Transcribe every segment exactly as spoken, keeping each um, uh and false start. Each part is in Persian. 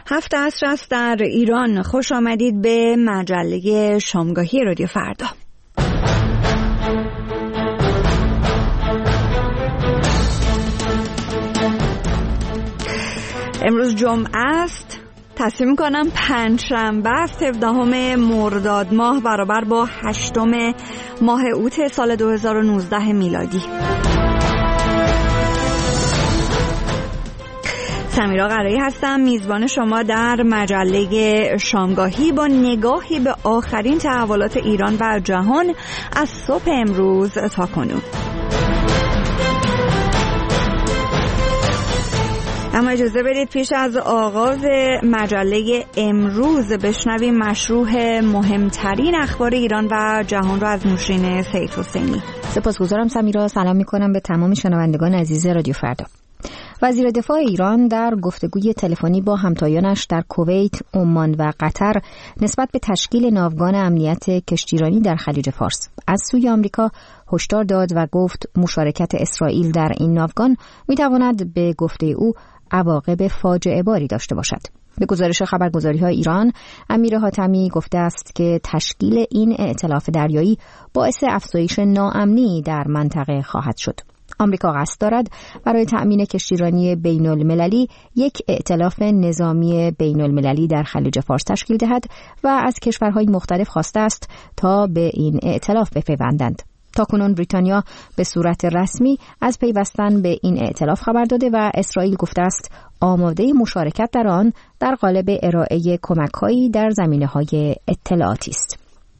هفت عصر است در ایران. خوش آمدید به مجله شامگاهی رادیو فردا. امروز جمعه است. تصمیم می‌کنم پنجشنبه است، هفدهم مرداد ماه برابر با هشتم ماه اوت سال دو هزار و نوزده میلادی. سمیرا قرایی هستم، میزبان شما در مجله شامگاهی با نگاهی به آخرین تحولات ایران و جهان از صبح امروز تا کنون. اما اجازه بدید پیش از آغاز مجله امروز بشنویم مشروح مهمترین اخبار ایران و جهان را از نوشین سید حسینی. سپاسگزارم سمیرا. سلام میکنم به تمام شنوندگان عزیز رادیو فردا. وزیر دفاع ایران در گفتگوی تلفنی با همتایانش در کویت، عمان و قطر نسبت به تشکیل ناوگان امنیت کشتیرانی در خلیج فارس از سوی آمریکا هشدار داد و گفت مشارکت اسرائیل در این ناوگان میتواند به گفته او عواقب فاجعه باری داشته باشد. به گزارش خبرگزاری‌های ایران، امیر حاتمی گفته است که تشکیل این ائتلاف دریایی باعث افزایش ناامنی در منطقه خواهد شد. آمریکا قصد دارد برای تأمین کشتیرانی بین المللی یک ائتلاف نظامی بین المللی در خلیج فارس تشکیل دهد و از کشورهای مختلف خواسته است تا به این ائتلاف بپیوندند. تاکنون بریتانیا به صورت رسمی از پیوستن به این ائتلاف خبر داده و اسرائیل گفته است آماده مشارکت در آن در قالب ارائه کمک‌هایی در زمینه‌های اطلاعاتی است.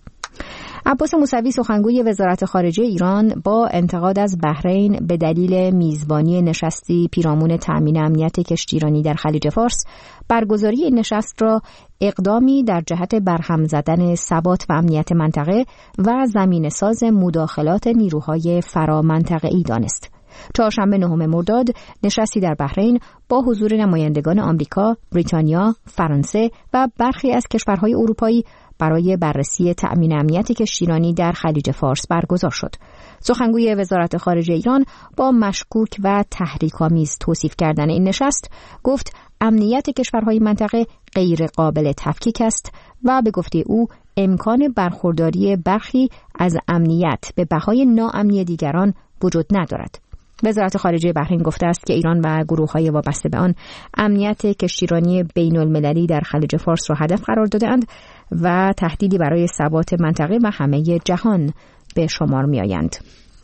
عباس موسوی سخنگوی وزارت خارجه ایران با انتقاد از بحرین به دلیل میزبانی نشستی پیرامون تأمین امنیت کشتیرانی در خلیج فارس برگزاری این نشست را اقدامی در جهت برهم زدن ثبات و امنیت منطقه و زمینه‌ساز مداخلات نیروهای فرامنطقه‌ای دانست. چهارشنبه نهم مرداد نشستی در بحرین با حضور نمایندگان آمریکا، بریتانیا، فرانسه و برخی از کشورهای اروپایی برای بررسی تأمین امنیت کشتیرانی در خلیج فارس برگزار شد. سخنگوی وزارت خارجه ایران با مشکوک و تحریک‌آمیز توصیف کردن این نشست گفت امنیت کشورهای منطقه غیر قابل تفکیک است و به گفته او امکان برخورداری برخی از امنیت به بهای ناامنی دیگران وجود ندارد. وزارت خارجه بحرین گفته است که ایران و گروه‌های وابسته به آن امنیت کشتیرانی بین المللی در خلیج فارس را هدف قرار داده‌اند و تهدیدی برای ثبات منطقه و همه جهان به شمار می‌آیند.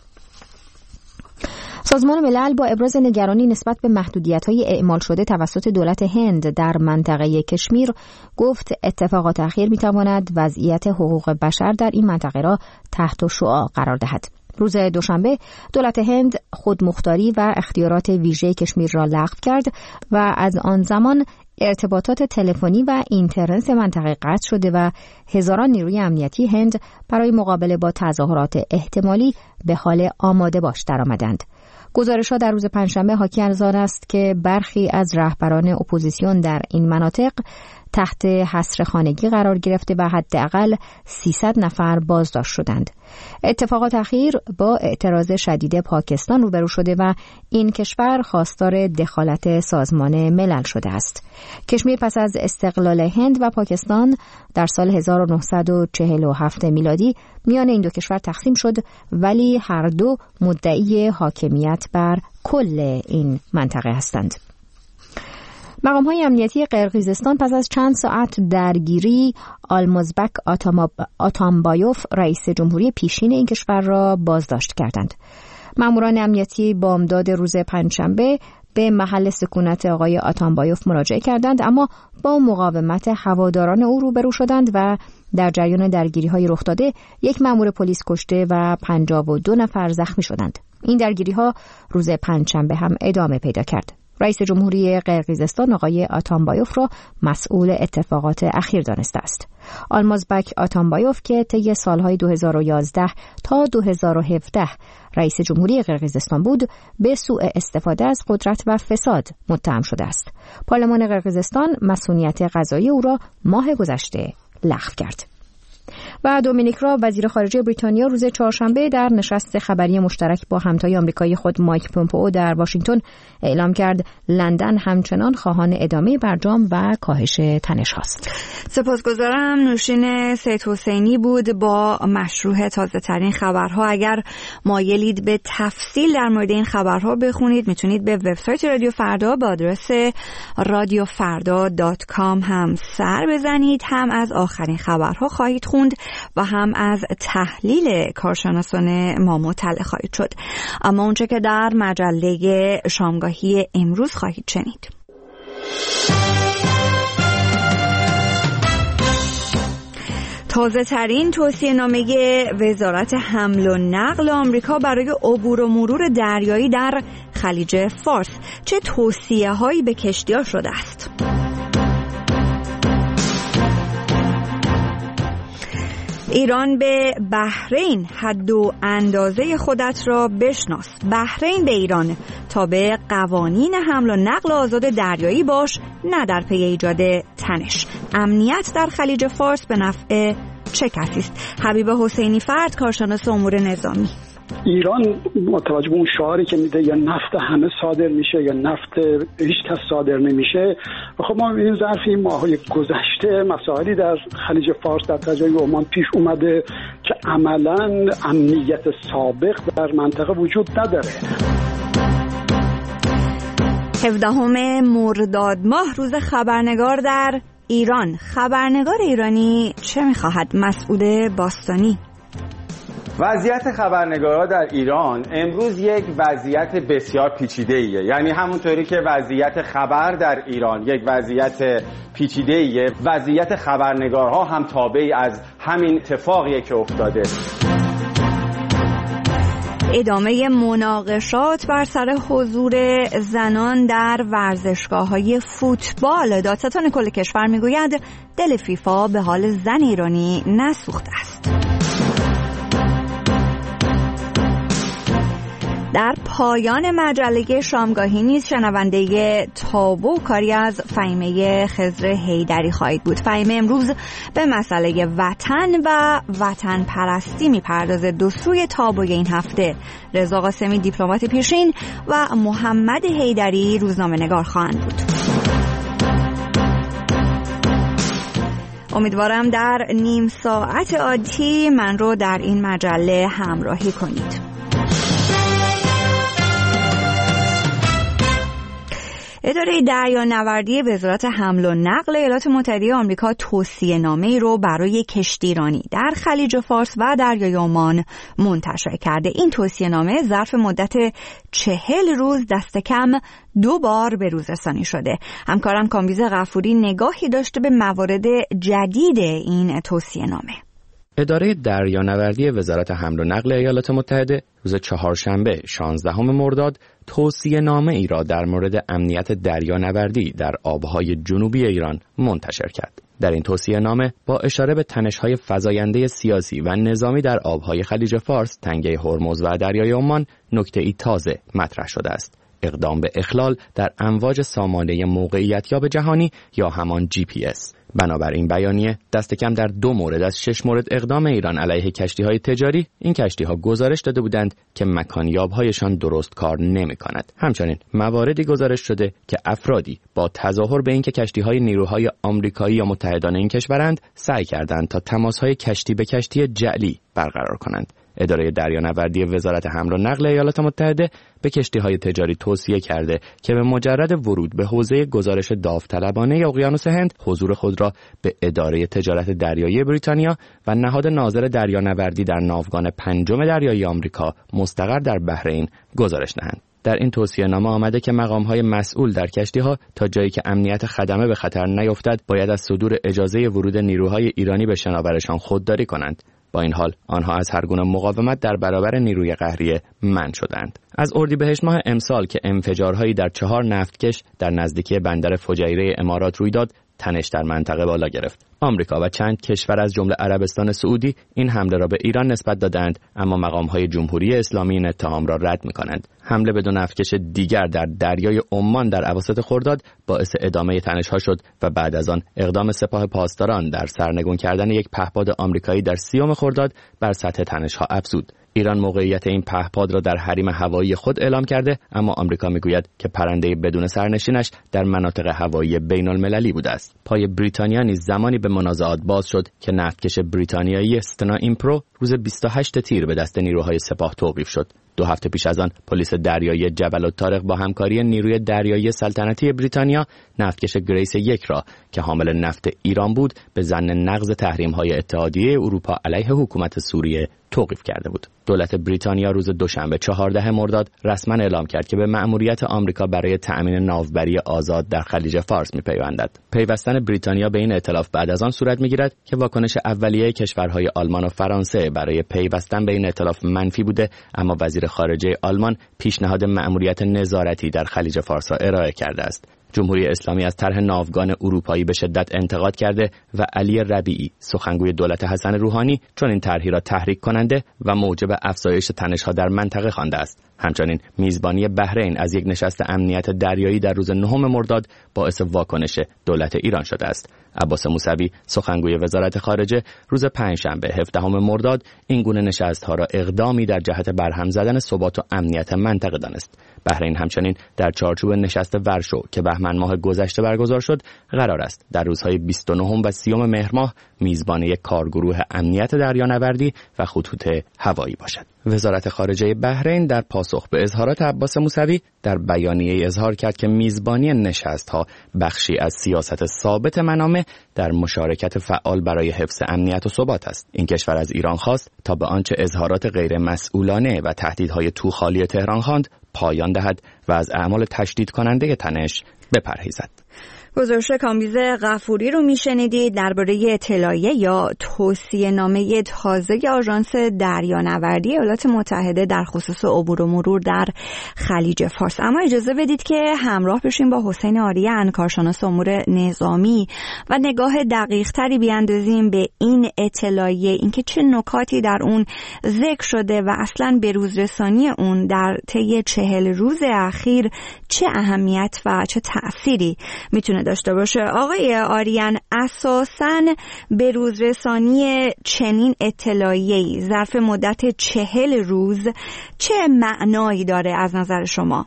سازمان ملل با ابراز نگرانی نسبت به محدودیت‌های اعمال شده توسط دولت هند در منطقه کشمیر گفت اتفاقات اخیر می‌تواند وضعیت حقوق بشر در این منطقه را تحت شعاع قرار دهد. روز دوشنبه دولت هند خودمختاری و اختیارات ویژه کشمیر را لغو کرد و از آن زمان ارتباطات تلفنی و اینترنت منطقه قطع شده و هزاران نیروی امنیتی هند برای مقابله با تظاهرات احتمالی به حال آماده باش درآمدند. گزارش‌ها در روز پنجشنبه حاکی از آن است که برخی از رهبران اپوزیسیون در این مناطق تحت حصر خانگی قرار گرفته و حداقل سیصد نفر بازداشت شدند. اتفاقات اخیر با اعتراض شدید پاکستان روبرو شده و این کشور خواستار دخالت سازمان ملل شده است. کشمیر پس از استقلال هند و پاکستان در سال هزار و نهصد و چهل و هفت میلادی میان این دو کشور تقسیم شد، ولی هر دو مدعی حاکمیت بر کل این منطقه هستند. مقام‌های امنیتی قرقیزستان پس از چند ساعت درگیری آلمازبک آتامبایوف رئیس جمهوری پیشین این کشور را بازداشت کردند. ماموران امنیتی بامداد روز پنجشنبه به محل سکونت آقای آتامبایوف مراجعه کردند، اما با مقاومت هواداران او روبرو شدند و در جریان درگیری‌های رخ داده یک مأمور پلیس کشته و پنجاه و دو نفر زخمی شدند. این درگیری‌ها روز پنجشنبه هم ادامه پیدا کرد. رئیس جمهوری قرقیزستان آقای آتامبایوف را مسئول اتفاقات اخیر دانسته است. آلمازبک آتامبایوف که طی سالهای دو هزار و یازده تا دو هزار و هفده رئیس جمهوری قرقیزستان بود، به سوء استفاده از قدرت و فساد متهم شده است. پارلمان قرقیزستان مسئولیت قضایی او را ماه گذشته لغو کرد. و دومینیک راب وزیر خارجه بریتانیا روز چهارشنبه در نشست خبری مشترک با همتای آمریکایی خود مایک پومپئو در واشنگتن اعلام کرد لندن همچنان خواهان ادامه برجام و کاهش تنش هاست. سپاسگزارم. نوشین سید حسینی بود با مشروع تازه ترین خبرها. اگر مایلید به تفصیل در مورد این خبرها بخونید میتونید به وبسایت رادیو فردا با آدرس رادیو فردا دات کام هم سر بزنید. هم از آخرین خبرها خواهید خوند و هم از تحلیل کارشناسان ما مطلع خواهید شد. اما اونچه که در مجله شامگاهی امروز خواهید شنید: تازه ترین توصیه نامه وزارت حمل و نقل آمریکا برای عبور و مرور دریایی در خلیج فارس. چه توصیه هایی به کشتی‌ها شده است؟ ایران به بحرین حد و اندازه خودت را بشناس. بحرین به ایران تا به قوانین حمل و نقل آزاد دریایی باش، نه در پی ایجاد تنش. امنیت در خلیج فارس به نفع چه کسی است؟ حبیب حسینی فرد، کارشناس امور نظامی. ایران متوجه به اون شعاری که میده یا نفت همه صادر میشه یا نفت هیچ کس صادر نمیشه. خب ما می‌بینیم ظرف این ماه‌های گذشته مسائلی در خلیج فارس در تجاری عمان پیش اومده که عملاً امنیت سابق در منطقه وجود نداره. هفدهم مرداد ماه روز خبرنگار در ایران. خبرنگار ایرانی چه می‌خواهد؟ مسعود باستانی. وضعیت خبرنگارا در ایران امروز یک وضعیت بسیار پیچیده‌ایه. یعنی همونطوری که وضعیت خبر در ایران یک وضعیت پیچیده‌ایه، وضعیت خبرنگارها هم تابعی از همین اتفاقیه که افتاده. ادامه مناقشات بر سر حضور زنان در ورزشگاه‌های فوتبال. دادستان کل کشور میگوید دل فیفا به حال زن ایرانی نسوخته است. در پایان مجله شامگاهی نیز شنونده تابو کاری از فهیمه خضر حیدری خواهید بود. فهیمه امروز به مسئله وطن و وطن پرستی میپردازه. دو سوی تابوی این هفته رضا قاسمی دیپلمات پیشین و محمد حیدری روزنامه نگار خواهند بود. امیدوارم در نیم ساعت آتی من رو در این مجله همراهی کنید. اداره دریانوردی وزارت حمل و نقل ایالات متحده آمریکا توصیه نامه‌ای رو برای کشتیرانی در خلیج فارس و دریای عمان منتشر کرده. این توصیه نامه ظرف مدت چهل روز دست کم دو بار به روز رسانی شده. همکارم کامبیز غفوری نگاهی داشته به موارد جدید این توصیه نامه. اداره دریانوردی وزارت حمل و نقل ایالات متحده روز چهارشنبه شانزدهم مرداد توصیه نامه ای را در مورد امنیت دریانوردی در آبهای جنوبی ایران منتشر کرد. در این توصیه نامه با اشاره به تنش‌های فزاینده سیاسی و نظامی در آبهای خلیج فارس، تنگه هرمز و دریای عمان نکته‌ای تازه مطرح شده است: اقدام به اخلال در امواج سامانه موقعیتیاب جهانی یا همان جی پی اس. بنابراین بیانیه دست کم در دو مورد از شش مورد اقدام ایران علیه کشتی‌های تجاری، این کشتی‌ها گزارش داده بودند که مکانیاب‌هایشان درست کار نمی‌کند. همچنین مواردی گزارش شده که افرادی با تظاهر به اینکه کشتی‌های نیروهای آمریکایی یا متحدان این کشورند سعی کردند تا تماس‌های کشتی به کشتی جعلی برقرار کنند. اداره دریانوردی وزارت حمل و نقل ایالات متحده به کشتی‌های تجاری توصیه کرده که به مجرد ورود به حوزه گزارش داوطلبانه اقیانوس هند حضور خود را به اداره تجارت دریایی بریتانیا و نهاد ناظر دریانوردی در ناوگان پنجم دریایی آمریکا مستقر در بحرین گزارش دهند. در این توصیه نامه آمده که مقام‌های مسئول در کشتی‌ها تا جایی که امنیت خدمه به خطر نیفتد باید از صدور اجازه ورود نیروهای ایرانی به شناورشان خودداری کنند. با این حال آنها از هر گونه مقاومت در برابر نیروی قهریه منع شدند. از اردیبهشت ماه امسال که انفجارهایی در چهار نفتکش در نزدیکی بندر فجیره امارات روی داد، تنش در منطقه بالا گرفت. آمریکا و چند کشور از جمله عربستان سعودی این حمله را به ایران نسبت دادند، اما مقام‌های جمهوری اسلامی این اتهام را رد می‌کنند. حمله به دو نفتکش دیگر در دریای عمان در اواسط خرداد باعث ادامه تنش‌ها شد و بعد از آن اقدام سپاه پاسداران در سرنگون کردن یک پهپاد آمریکایی در سیوم خرداد بر سطح تنش‌ها افزود. ایران موقعیت این پهپاد را در حریم هوایی خود اعلام کرده، اما آمریکا میگوید که پرنده بدون سرنشینش در مناطق هوایی بین‌المللی بوده است. پای بریتانیا نیز زمانی به منازعات باز شد که نفتکش بریتانیایی استنا ایمپرو روز بیست و هشتم تیر به دست نیروهای سپاه توقیف شد. دو هفته پیش از آن پلیس دریایی جبل الطارق با همکاری نیروی دریایی سلطنتی بریتانیا نفتکش گریس یک را که حامل نفت ایران بود به ظن نقض تحریم‌های اتحادیه اروپا علیه حکومت سوریه توقیف کرده بود. دولت بریتانیا روز دوشنبه چهاردهم مرداد رسما اعلام کرد که به مأموریت آمریکا برای تأمین ناوبری آزاد در خلیج فارس می‌پیوندد. پیوستن بریتانیا به این ائتلاف بعد از آن صورت می‌گیرد که واکنش اولیه کشورهای آلمان و فرانسه برای پیوستن به این ائتلاف منفی بوده، اما وزیر خارجه آلمان پیشنهاد مأموریت نظارتی در خلیج فارس را ارائه کرده است. جمهوری اسلامی از طرح ناوگان اروپایی به شدت انتقاد کرده و علی ربیعی سخنگوی دولت حسن روحانی چون این طرحی را تحریک کننده و موجب افزایش تنش‌ها در منطقه خوانده است. همچنین میزبانی بحرین از یک نشست امنیت دریایی در روز نهم مرداد باعث واکنش دولت ایران شده است. عباس موسوی سخنگوی وزارت خارجه روز پنجشنبه هفدهم مرداد این گونه نشست‌ها را اقدامی در جهت برهم زدن ثبات و امنیت منطقه دانست. بحرین همچنین در چارچوب نشست ورشو که بهمن ماه گذشته برگزار شد قرار است در روزهای بیست و نه و سی مهر ماه میزبان یک کارگروه امنیت دریانوردی و خطوط هوایی باشد. وزارت خارجه بحرین در پاسخ به اظهارات عباس موسوی در بیانیه اظهار کرد که میزبانی نشست‌ها بخشی از سیاست ثابت منامه در مشارکت فعال برای حفظ امنیت و ثبات است. این کشور از ایران خواست تا به آنچه اظهارات غیر مسئولانه و تهدیدهای توخالی تهران خواند پایان دهد و از اعمال تشدید کننده تنش بپرهیزد. گزارش کامبیز غفوری رو میشنیدید درباره اطلاعیه یا توصیه نامه تازه آژانس دریانوردی ایالات متحده در خصوص عبور و مرور در خلیج فارس. اما اجازه بدید که همراه بشیم با حسین آریان کارشناس امور نظامی و نگاه دقیق تری بیاندازیم به این اطلاعیه، اینکه چه نکاتی در اون ذکر شده و اصلاً به روزرسانی اون در طی چهل روز اخیر چه اهمیت و چه تأثیری میتونه داشته باشه. آقای آریان، اساساً به روزرسانی چنین اطلاعیه‌ای ظرف مدت چهل روز چه معنایی داره از نظر شما؟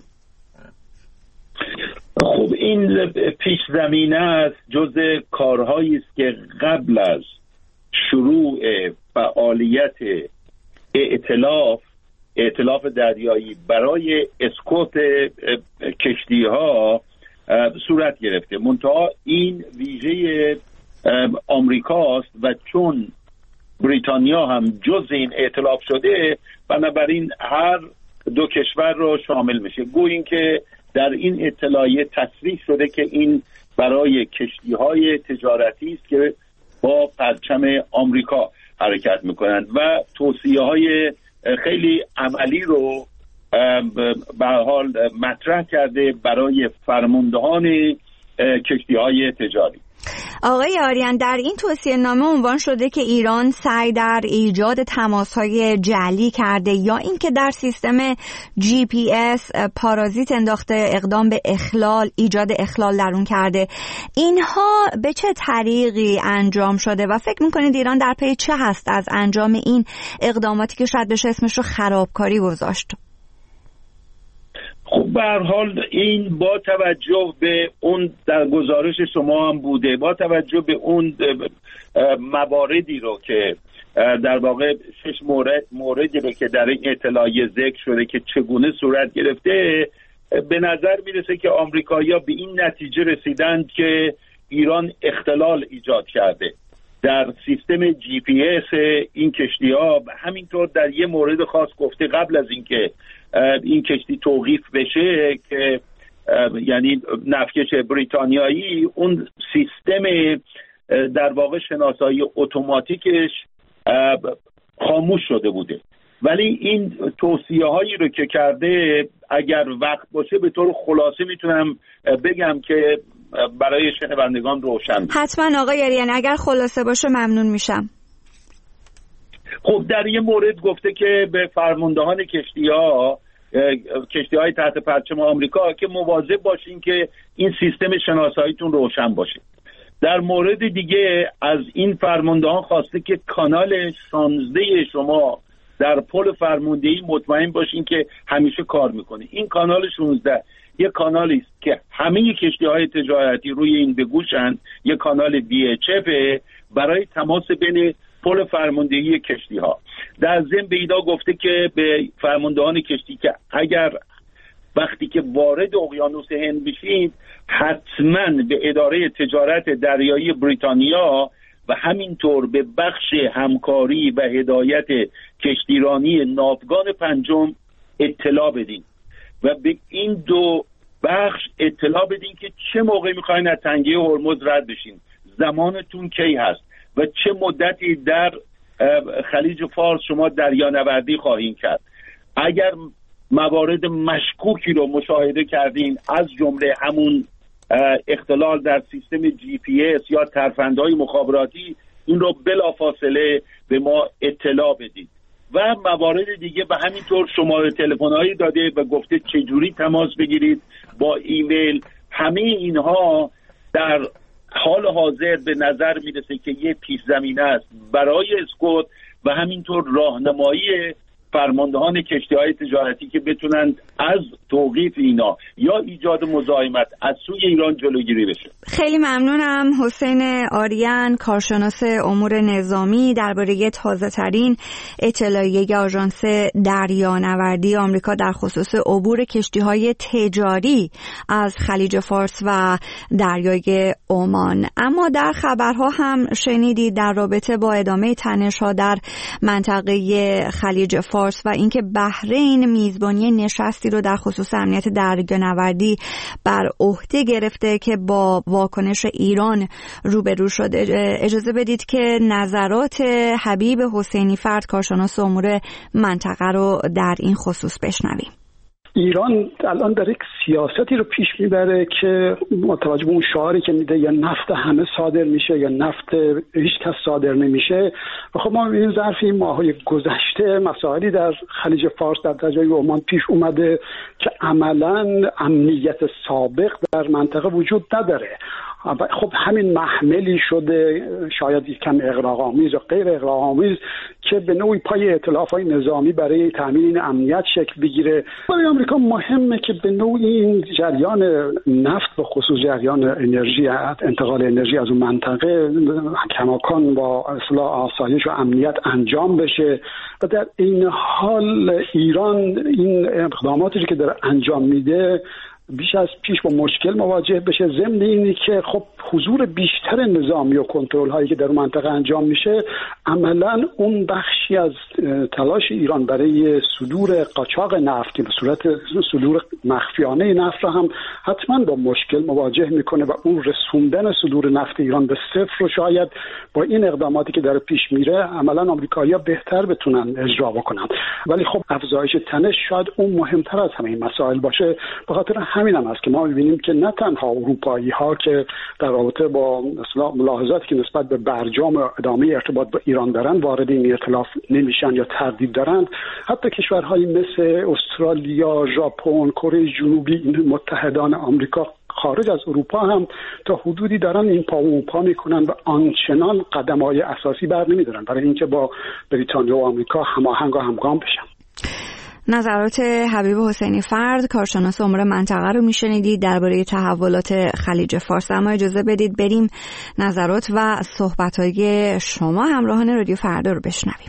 خب این پیش زمینه است، جز کارهایی است که قبل از شروع فعالیت ائتلاف ائتلاف دریایی برای اسکوت کشتی‌ها صورت گرفته. منتها این ویژه آمریکاست و چون بریتانیا هم جز این ائتلاف شده بنابراین هر دو کشور رو شامل میشه. گوییم که در این اطلاعیه تصریح شده که این برای کشتی‌های تجارتی است که با پرچم آمریکا حرکت میکنند و توصیه‌های خیلی عملی رو به حال مطرح کرده برای فرماندهان کشتی‌های تجاری. آقای آریان، در این توصیه نامه عنوان شده که ایران سعی در ایجاد تماس‌های جعلی کرده یا اینکه در سیستم جی پی اس پارازیت انداخته، اقدام به اخلال، ایجاد اخلال در اون کرده. اینها به چه طریقی انجام شده و فکر می‌کنید ایران در پی چه هست از انجام این اقداماتی که شاید بشه اسمش رو خرابکاری گذاشت؟ خب به هر حال این با توجه به اون در گزارش شما هم بوده، با توجه به اون مواردی رو که در واقع شش مورد موردی رو که در این اطلاعیه ذکر شده که چگونه صورت گرفته، به نظر میرسه که آمریکایی‌ها به این نتیجه رسیدند که ایران اختلال ایجاد کرده در سیستم جی پی اس این کشتی‌ها. همینطور در یه مورد خاص گفته قبل از اینکه این کشتی توقیف بشه که یعنی نفتکش بریتانیایی اون سیستم در واقع شناسایی اتوماتیکش خاموش شده بوده. ولی این توصیه هایی رو که کرده اگر وقت باشه به طور خلاصه میتونم بگم که برای شنوندگان روشن. حتما آقای آریان، اگر خلاصه باشه ممنون میشم. خب در یه مورد گفته که به فرماندهان کشتی‌ها کشتی‌های تحت پرچم آمریکا که مواظب باشین که این سیستم شناساییتون روشن باشه. در مورد دیگه از این فرماندهان خواسته که کانال شانزده شما در پل فرماندهی مطمئن باشین که همیشه کار میکنه. این کانال شانزده یک کانالی است که همه کشتی‌های تجارتی روی این بگوشن، یک کانال دی اچ اف برای تماس بین پل فرماندهی کشتی‌ها. در ضمن به اینا گفته که به فرماندهان کشتی که اگر وقتی که وارد اقیانوس هند بشید حتما به اداره تجارت دریایی بریتانیا و همینطور به بخش همکاری و هدایت کشتیرانی ناوگان پنجم اطلاع بدین و به این دو بخش اطلاع بدین که چه موقع میخواین از تنگه هرمز رد بشین، زمانتون کی هست و چه مدتی در خلیج فارس شما دریانوردی خواهید کرد. اگر موارد مشکوکی رو مشاهده کردین از جمله همون اختلال در سیستم جی پی اس یا ترفندهای مخابراتی، این رو بلافاصله به ما اطلاع بدید. و موارد دیگه و همینطور شماره تلفن‌هایی داده و گفته چجوری تماس بگیرید با ایمیل. همه اینها در حال حاضر به نظر میرسه که یه پیش زمینه است برای اسکوت و همینطور راهنمایی فرماندهان کشتی‌های تجارتی که بتونند از توقیف اینا یا ایجاد مزاحمت از سوی ایران جلوگیری بشه. خیلی ممنونم. حسین آریان، کارشناس امور نظامی، درباره تازه‌ترین اطلاعیه آژانس دریانوردی آمریکا در خصوص عبور کشتی‌های تجاری از خلیج فارس و دریای عمان. اما در خبرها هم شنیدید در رابطه با ادامه تنش‌ها در منطقه خلیج فارس و اینکه بحرین میزبانی نشستی رو در خصوص امنیت دریانوردی بر عهده گرفته که با واکنش ایران روبرو شده. اجازه بدید که نظرات حبیب حسینی فرد، کارشناس امور منطقه، رو در این خصوص بشنویم. ایران الان در یک سیاستی رو پیش میبره که متوجه به اون شعاری که میده یا نفت همه صادر میشه یا نفت هیچ کس صادر نمیشه. و خب ما میبینیم ظرف این ماهای گذشته مسائلی در خلیج فارس در دریای عمان پیش اومده که عملاً امنیت سابق در منطقه وجود نداره. خب همین محملی شده، شاید یکم اغراق‌آمیز یا غیر اغراق‌آمیز، که به نوعی پای ائتلاف‌های نظامی برای تامین این امنیت شکل بگیره. برای آمریکا مهمه که به نوعی این جریان نفت و خصوص جریان انرژی، انتقال انرژی از اون منطقه کماکان با اصلاح آسایش و امنیت انجام بشه و در این حال ایران این اقداماتی که داره انجام میده بیش از پیش با مشکل مواجه بشه. ضمن اینی که خب حضور بیشتر نظامی و کنترل هایی که در منطقه انجام میشه عملا اون بخشی از تلاش ایران برای صدور قاچاق نفت به صورت صدور مخفیانه نفت را هم حتما با مشکل مواجه میکنه و اون رسوندن صدور نفت ایران به صفر رو شاید با این اقداماتی که داره پیش میره عملا آمریکایی‌ها بهتر بتونن اجرا بکنن. ولی خب افزایش تنش شاید اون مهمتر از همه این مسائل باشه. به خاطر همین هم است که ما می‌بینیم که نه تنها اروپایی‌ها که در رابطه با مثلا ملاحظاتی که نسبت به برجام و ادامه ارتباط با ایران دارن وارد این ائتلاف نمیشن یا تردید دارند، حتی کشورهایی مثل استرالیا، ژاپن، کره جنوبی، این متحدان آمریکا خارج از اروپا هم تا حدودی دارن این پا و پا میکنن و آنچنان قدم‌های اساسی بر نمیدارن برای اینکه با بریتانیا و آمریکا هماهنگ و همگام بشن. نظرات حبیب حسینی فرد، کارشناس امور منطقه، رو میشنیدید درباره تحولات خلیج فارس. اما اجازه بدید بریم نظرات و صحبت‌های شما همراهان رادیو فردا رو بشنویم.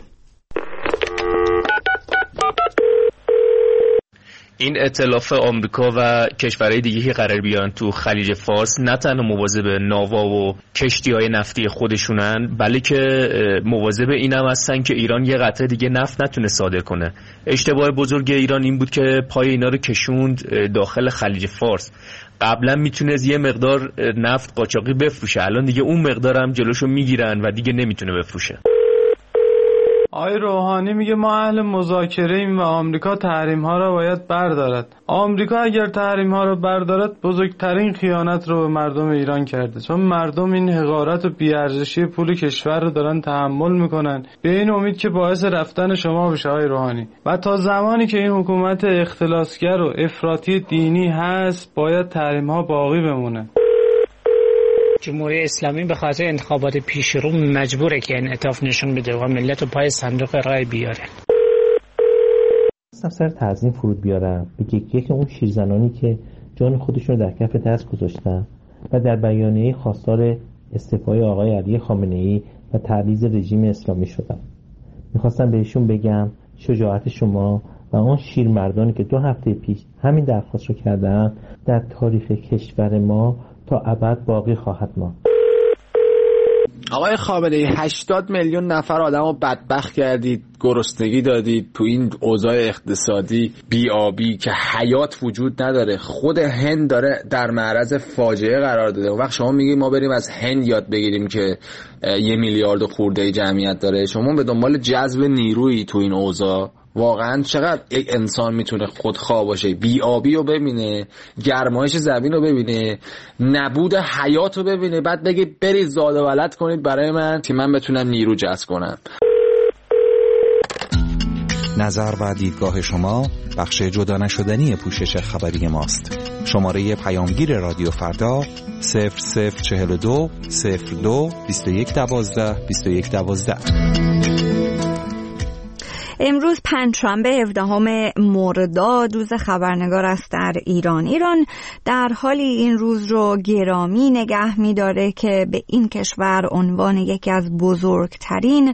این ائتلاف آمریکا و کشورهای دیگه که قرار بیان تو خلیج فارس نه تنها مواظب ناوا و کشتی‌های نفتی خودشونن، بلکه مواظب اینم هستن که ایران یه قطره دیگه نفت نتونه صادر کنه. اشتباه بزرگ ایران این بود که پای اینا رو کشوند داخل خلیج فارس. قبلا میتونه یه مقدار نفت قاچاقی بفروشه، الان دیگه اون مقدار هم جلوشو میگیرن و دیگه نمیتونه بفروشه. آقای روحانی میگه ما اهل مذاکره ایم و آمریکا تحریم ها را باید بردارد. آمریکا اگر تحریم ها را بردارد بزرگترین خیانت رو به مردم ایران کرده، چون مردم این حقارت و بی‌ارزشی پول کشور رو دارن تحمل میکنن به این امید که باعث رفتن شما بشه آقای روحانی. و تا زمانی که این حکومت اختلاسگر و افراطی دینی هست باید تحریم ها باقی بمونه. جمهوری اسلامی به خاطر انتخابات پیش رو مجبوره که انعطاف نشون بده و ملت رو پای صندوق رای بیاره. خواستم سر تعظیم فرود بیارم به یکی اون شیرزنانی که جان خودشون رو در کف دست گذاشتن و در بیانیه خواستار استعفای آقای علی خامنه‌ای و تعویض رژیم اسلامی شدن. میخواستم بهشون بگم شجاعت شما و اون شیرمردانی که دو هفته پیش همین درخواست رو کردن در تاریخ کشور ما تا ابد باقی خواهد ماند. آقای خامنه‌ای هشتاد میلیون نفر آدمو بدبخت کردید، گرسنگی دادید، تو این اوضاع اقتصادی بی‌آبی که حیات وجود نداره. خود هند داره در معرض فاجعه قرار داده. وقت شما میگید ما بریم از هند یاد بگیریم که یه میلیارد خورده جمعیت داره، شما به دنبال جذب نیرویی تو این اوضاع. واقعا چقدر یک انسان میتونه خودخواه باشه، بی‌آبی رو ببینه، گرمایش زمین رو ببینه، نبود حیات رو ببینه، بعد بگه برید زاد و ولد کنید برای من که من بتونم نیرو جذب کنم. نظر و دیدگاه شما بخش جدا نشدنی پوشش خبری ماست. شماره پیامگیر رادیو فردا صفر صفر چهل و دو صفر دو بیست و یک دوازده بیست و یک دوازده. امروز پنجشنبه هفدهم مرداد روز خبرنگار است در ایران. ایران در حالی این روز رو گرامی نگه می‌داره که به این کشور عنوان یکی از بزرگترین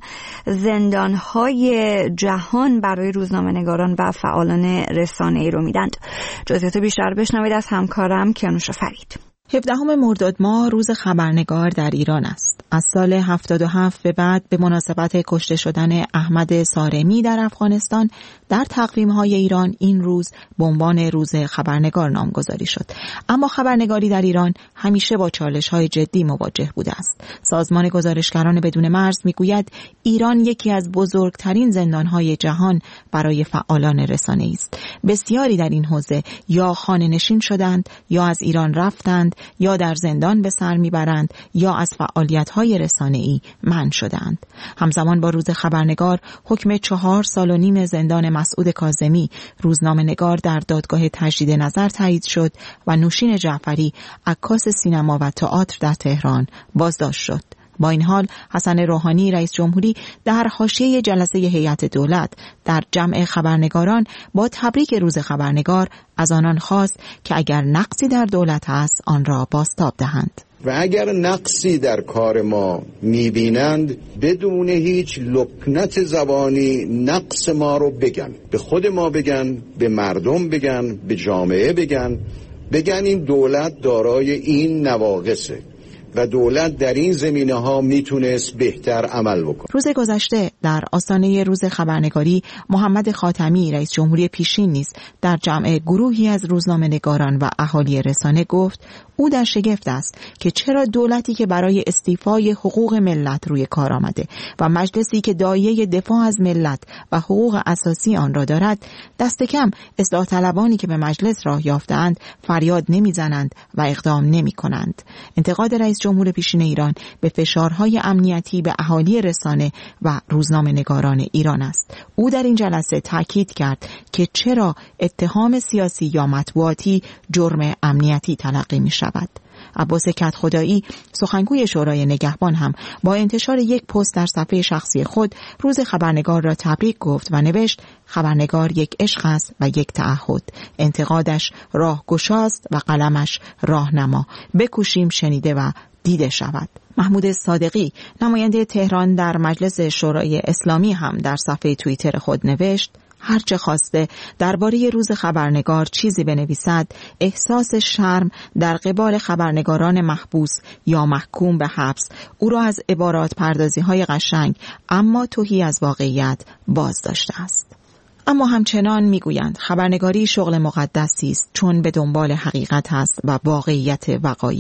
زندان‌های جهان برای روزنامه‌نگاران و فعالان رسانه‌ای رو میدند. جزئیات بیشتر بشنوید از همکارم کیانوش فرید. هفدهم مرداد ماه روز خبرنگار در ایران است. از سال هفتاد و هفت به بعد به مناسبت کشته شدن احمد سارمی در افغانستان در تقویم‌های ایران این روز به عنوان روز خبرنگار نامگذاری شد. اما خبرنگاری در ایران همیشه با چالش‌های جدی مواجه بوده است. سازمان گزارشگران بدون مرز می‌گوید ایران یکی از بزرگترین زندان‌های جهان برای فعالان رسانه‌ای است. بسیاری در این حوزه یا خانه‌نشین شدند یا از ایران رفتند یا در زندان به سر میبرند یا از فعالیت‌های رسانه‌ای منع شدند. همزمان با روز خبرنگار حکم چهار سال و نیم زندان مسعود کاظمی روزنامه‌نگار در دادگاه تجدید نظر تایید شد و نوشین جعفری عکاس سینما و تئاتر در تهران بازداشت شد. با این حال حسن روحانی رئیس جمهوری در حاشیه جلسه هیئت دولت در جمع خبرنگاران با تبریک روز خبرنگار از آنان خواست که اگر نقصی در دولت است آن را بازتاب دهند. و اگر نقصی در کار ما میبینند بدون هیچ لکنت زبانی نقص ما رو بگن، به خود ما بگن، به مردم بگن، به جامعه بگن، بگن این دولت دارای این نواقصه و دولت در این زمینه ها میتونست بهتر عمل بکنه. روز گذشته در آستانه روز خبرنگاری محمد خاتمی رئیس جمهوری پیشین نیز در جمع گروهی از روزنامه‌نگاران و اهالی رسانه گفت او در شگفت است که چرا دولتی که برای استیفای حقوق ملت روی کار آمده و مجلسی که دایه دفاع از ملت و حقوق اساسی آن را دارد، دست کم اصلاح طلبانی که به مجلس راه یافتند فریاد نمیزنند و اقدام نمی کنند. انتقاد رئیس جمهور پیشین ایران به فشارهای امنیتی به اهالی رسانه و روزنامه‌نگاران ایران است. او در این جلسه تاکید کرد که چرا اتهام سیاسی یا مطبوعاتی جرم امنیتی تلقی می شود. عباس کدخدایی سخنگوی شورای نگهبان هم با انتشار یک پست در صفحه شخصی خود روز خبرنگار را تبریک گفت و نوشت خبرنگار یک عشق است و یک تعهد. انتقادش راهگشاست و قلمش راهنما. بکوشیم شنیده و دیده شود. محمود صادقی نماینده تهران در مجلس شورای اسلامی هم در صفحه توییتر خود نوشت هرچه خواسته درباره روز خبرنگار چیزی بنویسد، احساس شرم در قبال خبرنگاران محبوس یا محکوم به حبس او را از عبارات پردازی های قشنگ اما تهی از واقعیت باز داشته است. اما همچنان میگویند خبرنگاری شغل مقدسی است چون به دنبال حقیقت است و واقعیت وقایع.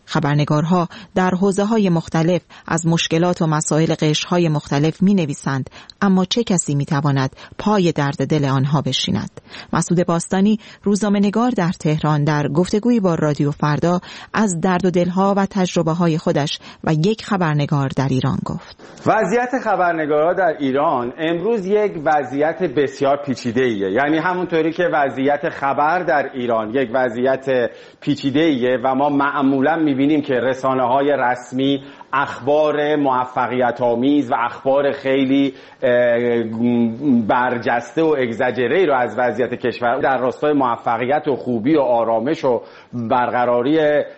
خبرنگارها در حوزه‌های مختلف از مشکلات و مسائل قشرهای مختلف می‌نویسند، اما چه کسی می‌تواند پای درد دل آنها بشیند؟ مسعود باستانی، روزنامه‌نگار در تهران، در گفتگویی با رادیو فردا از درد و دلها و تجربه‌های خودش و یک خبرنگار در ایران گفت. وضعیت خبرنگارها در ایران امروز یک وضعیت بسیار پیچیده‌ایه. یعنی همونطوری که وضعیت خبر در ایران یک وضعیت پیچیده‌ایه و ما معمولا می‌بینیم که رسانه‌های رسمی اخبار موفقیت آمیز و اخبار خیلی برجسته و اگزاجره رو از وضعیت کشور در راستای موفقیت و خوبی و آرامش و برقراری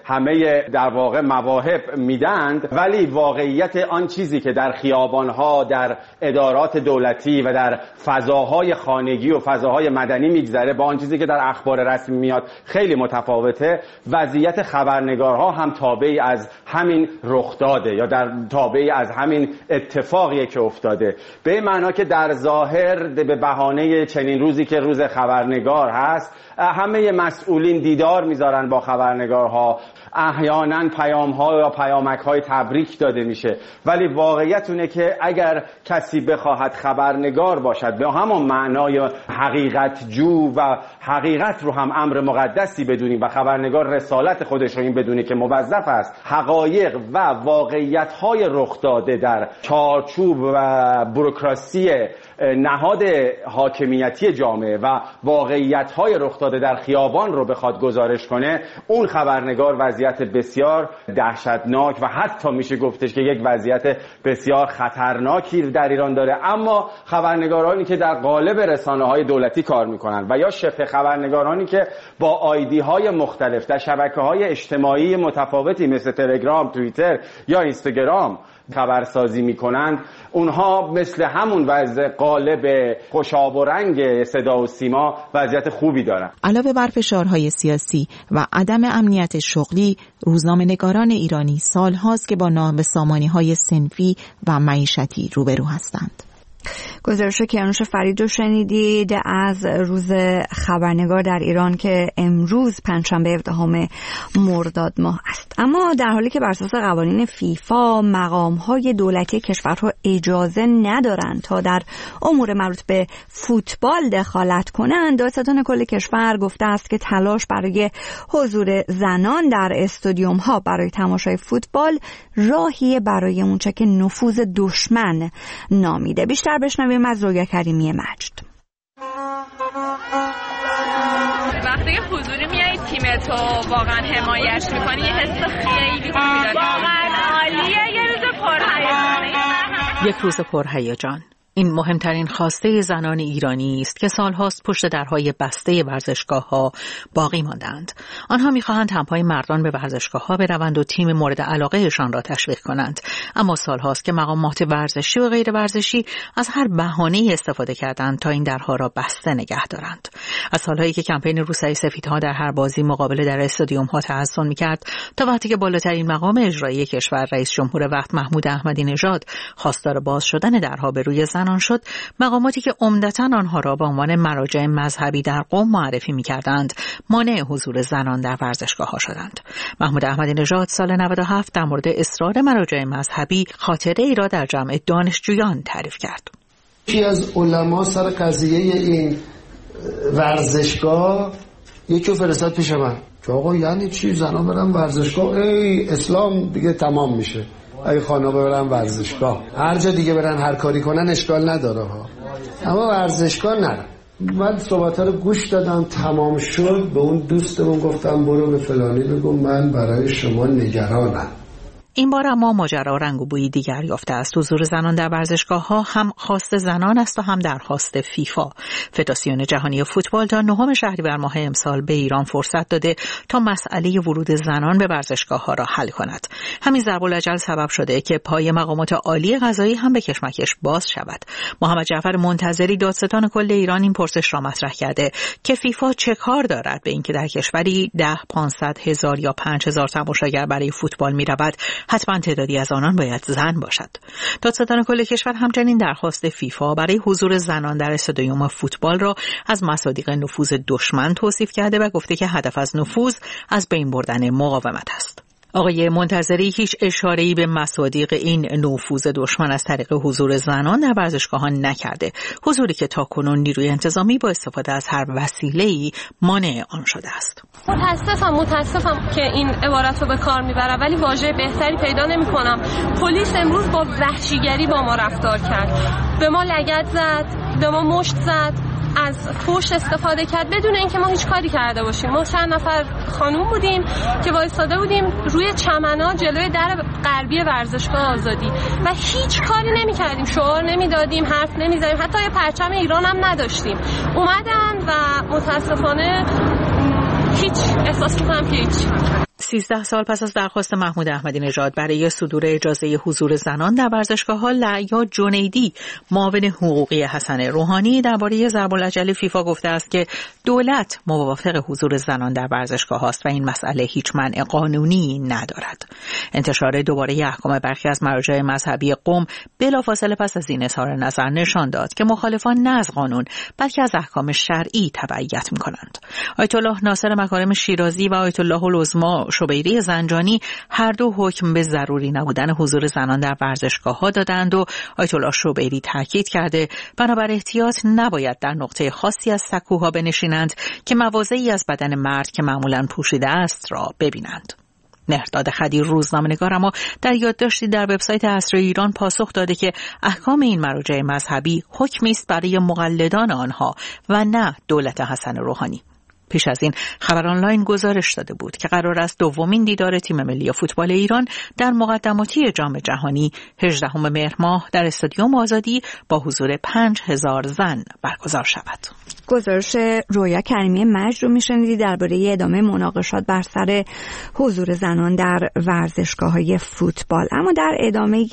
همه در واقع مواهب میدند، ولی واقعیت آن چیزی که در خیابانها، در ادارات دولتی و در فضاهای خانگی و فضاهای مدنی میگذره با آن چیزی که در اخبار رسمی میاد خیلی متفاوته. وضعیت خبرنگارها هم تابعی از همین رخداد یا در تابعی از همین اتفاقیه که افتاده، به معنا که در ظاهر به بهانه چنین روزی که روز خبرنگار هست همه مسئولین دیدار میذارن با خبرنگارها، احیانا پیام‌ها یا پیامک‌های تبریک داده میشه، ولی واقعیت اونه که اگر کسی بخواهد خبرنگار باشد به همان معنای حقیقت جو و حقیقت رو هم امر مقدسی بدونیم و خبرنگار رسالت خودش رو این بدونه که موظف است حقایق و واقعیت‌های رخ داده در چارچوب و بوروکراسی نهاد حاکمیتی جامعه و واقعیت‌های رخ داده در خیابان رو بخواد گزارش کنه، اون خبرنگار وضعیت بسیار دهشتناک و حتی میشه گفتش که یک وضعیت بسیار خطرناکی در ایران داره. اما خبرنگارانی که در قالب رسانه‌های دولتی کار میکنن و یا شبه خبرنگارانی که با آیدی‌های مختلف در شبکه‌های اجتماعی متفاوتی مثل تلگرام، توییتر یا اینستاگرام خبرسازی میکنند، اونها مثل همون وضع قالب خوشاب و رنگ صدا و سیما وضعیت خوبی دارن. علاوه بر فشارهای سیاسی و عدم امنیت شغلی، روزنامه‌نگاران ایرانی سالهاست که با نابسامانی‌های صنفی و معیشتی روبرو هستند. گزارش کیانوش فرید رو شنیدید از روز خبرنگار در ایران که امروز پنجشنبه هفدهم مرداد ماه است. اما در حالی که بر اساس قوانین فیفا مقام‌های دولتی کشورها اجازه ندارند تا در امور مربوط به فوتبال دخالت کنند، دادستان کل کشور گفته است که تلاش برای حضور زنان در استادیوم‌ها برای تماشای فوتبال راهی برای اونچه که نفوذ دشمن نامیده. بیشتر بشنویم از رویا کریمی مجد. وقتی حضوری میای تیمتو واقعا حمایت میکنی، یه حس خیلی خوبی داره، واقعا عالیه. یه روز پرهیجان، یک روز پرهیجان. این مهمترین خواسته زنان ایرانی است که سالهاست پشت درهای بسته ورزشگاه‌ها باقی ماندند. آنها می‌خواهند همپای مردان به ورزشگاه‌ها بروند و تیم مورد علاقه‌شان را تشویق کنند، اما سالهاست که مقامات ورزشی و غیر ورزشی از هر بهانه‌ای استفاده کردند تا این درها را بسته نگه دارند. از سالهایی که کمپین روسری سفیدها در هر بازی مقابله در استادیوم‌ها تحسن می‌کرد تا وقتی که بالاترین مقام اجرایی کشور رئیس جمهور وقت محمود احمدی نژاد خواستار باز شدن درها به روی زنان شد، مقاماتی که عمدتاً آنها را به عنوان مراجع مذهبی در قم معرفی می‌کردند، مانع حضور زنان در ورزشگاه‌ها شدند. محمود احمدی نژاد سال نود و هفت در مورد اصرار مراجع مذهبی خاطره ای را در جمع دانشجویان تعریف کرد. یکی از علما سر قضیه این ورزشگاه یکی فرستاد پیش من که آقا یعنی چی زنا برن ورزشگاه؟ ای اسلام دیگه تمام میشه. ای خانا برن ورزشگاه، هر جا دیگه برن هر کاری کنن اشکال نداره ها، اما ورزشگاه نه. من صحبت‌ها رو گوش دادم، تمام شد، به اون دوستمون گفتم برو به فلانی بگو من برای شما نگرانم. این بار اما ماجرا رنگ و بوی دیگر یافته است. حضور زنان در ورزشگاه‌ها هم خواست زنان است و هم درخواست فیفا. فدراسیون جهانی فوتبال تا نهم شهریور ماه امسال به ایران فرصت داده تا مسئله ورود زنان به ورزشگاه‌ها را حل کند. همین ضرب الاجل سبب شده که پای مقامات عالی قضایی هم به کشمکش باز شود. محمد جعفر منتظری دادستان کل ایران این پرسش را مطرح کرده که فیفا چه کار دارد به اینکه در کشوری ده، پانصد هزار یا پنج هزار تماشاگر برای فوتبال می‌رود، حتما تعدادی از آنان باید زن باشد. دادستان کل کشور همچنین درخواست فیفا برای حضور زنان در استادیوم فوتبال را از مصادیق نفوذ دشمن توصیف کرده و گفته که هدف از نفوذ از بین بردن مقاومت است. آقای منتظری هیچ اشاره‌ای به مصادیق این نفوذ دشمن از طریق حضور زنان در ورزشگاهان نکرده، حضوری که تاکنون نیروی انتظامی با استفاده از هر وسیله‌ای مانع آن شده است. متاسفم متاسفم که این عبارت رو به کار میبرم، ولی واژه بهتری پیدا نمی‌کنم. پلیس امروز با وحشیگری با ما رفتار کرد، به ما لگد زد، به ما مشت زد، از فحش استفاده کرد بدون اینکه ما هیچ کاری کرده باشیم. ما چند نفر خانوم بودیم که وایساده بودیم روی چمنا جلوی در غربی ورزشگاه آزادی و هیچ کاری نمی‌کردیم، شعار نمیدادیم، حرف نمی‌زدیم، حتی یه پرچم ایران هم نداشتیم. اومدن و متاسفانه هیچ احساس می‌کنم که هیچ. سیزده سال پس از درخواست محمود احمدی نژاد برای صدور اجازه حضور زنان در ورزشگاه‌ها، لعیا جنیدی، معاون حقوقی حسن روحانی، درباره ضرب‌الاجل فیفا گفته است که دولت موافق حضور زنان در ورزشگاه است و این مسئله هیچ منع قانونی ندارد. انتشار دوباره احکام برخی از مراجع مذهبی قم بلافاصله پس از این اظهار نظر نشان داد که مخالفان نه از قانون بلکه از احکام شرعی تبعیت می‌کنند. آیت الله ناصر مکارم شیرازی و آیت الله العظما شبیری زنجانی هر دو حکم به ضروری نبودن حضور زنان در ورزشگاه‌ها دادند و آیت الله شبیری تاکید کرده بنابر احتیاط نباید در نقطه خاصی از سکوها بنشینند که مواضعی از بدن مرد که معمولاً پوشیده است را ببینند. مهرداد خدیر روزنامه‌نگار اما در یادداشتی در وبسایت عصر ایران پاسخ داده که احکام این مراجع مذهبی حکمی است برای مقلدان آنها و نه دولت حسن روحانی. پیش از این خبر آنلاین گزارش داده بود که قرار است دومین دیدار تیم ملی فوتبال ایران در مقدماتی جام جهانی هجدهم مهر ماه در استادیوم آزادی با حضور پنج هزار زن برگزار شود. گزارش رویا کریمی مجد رو میشنیدی درباره ادامه مناقشات بر سر حضور زنان در ورزشگاه‌های فوتبال. اما در ادامه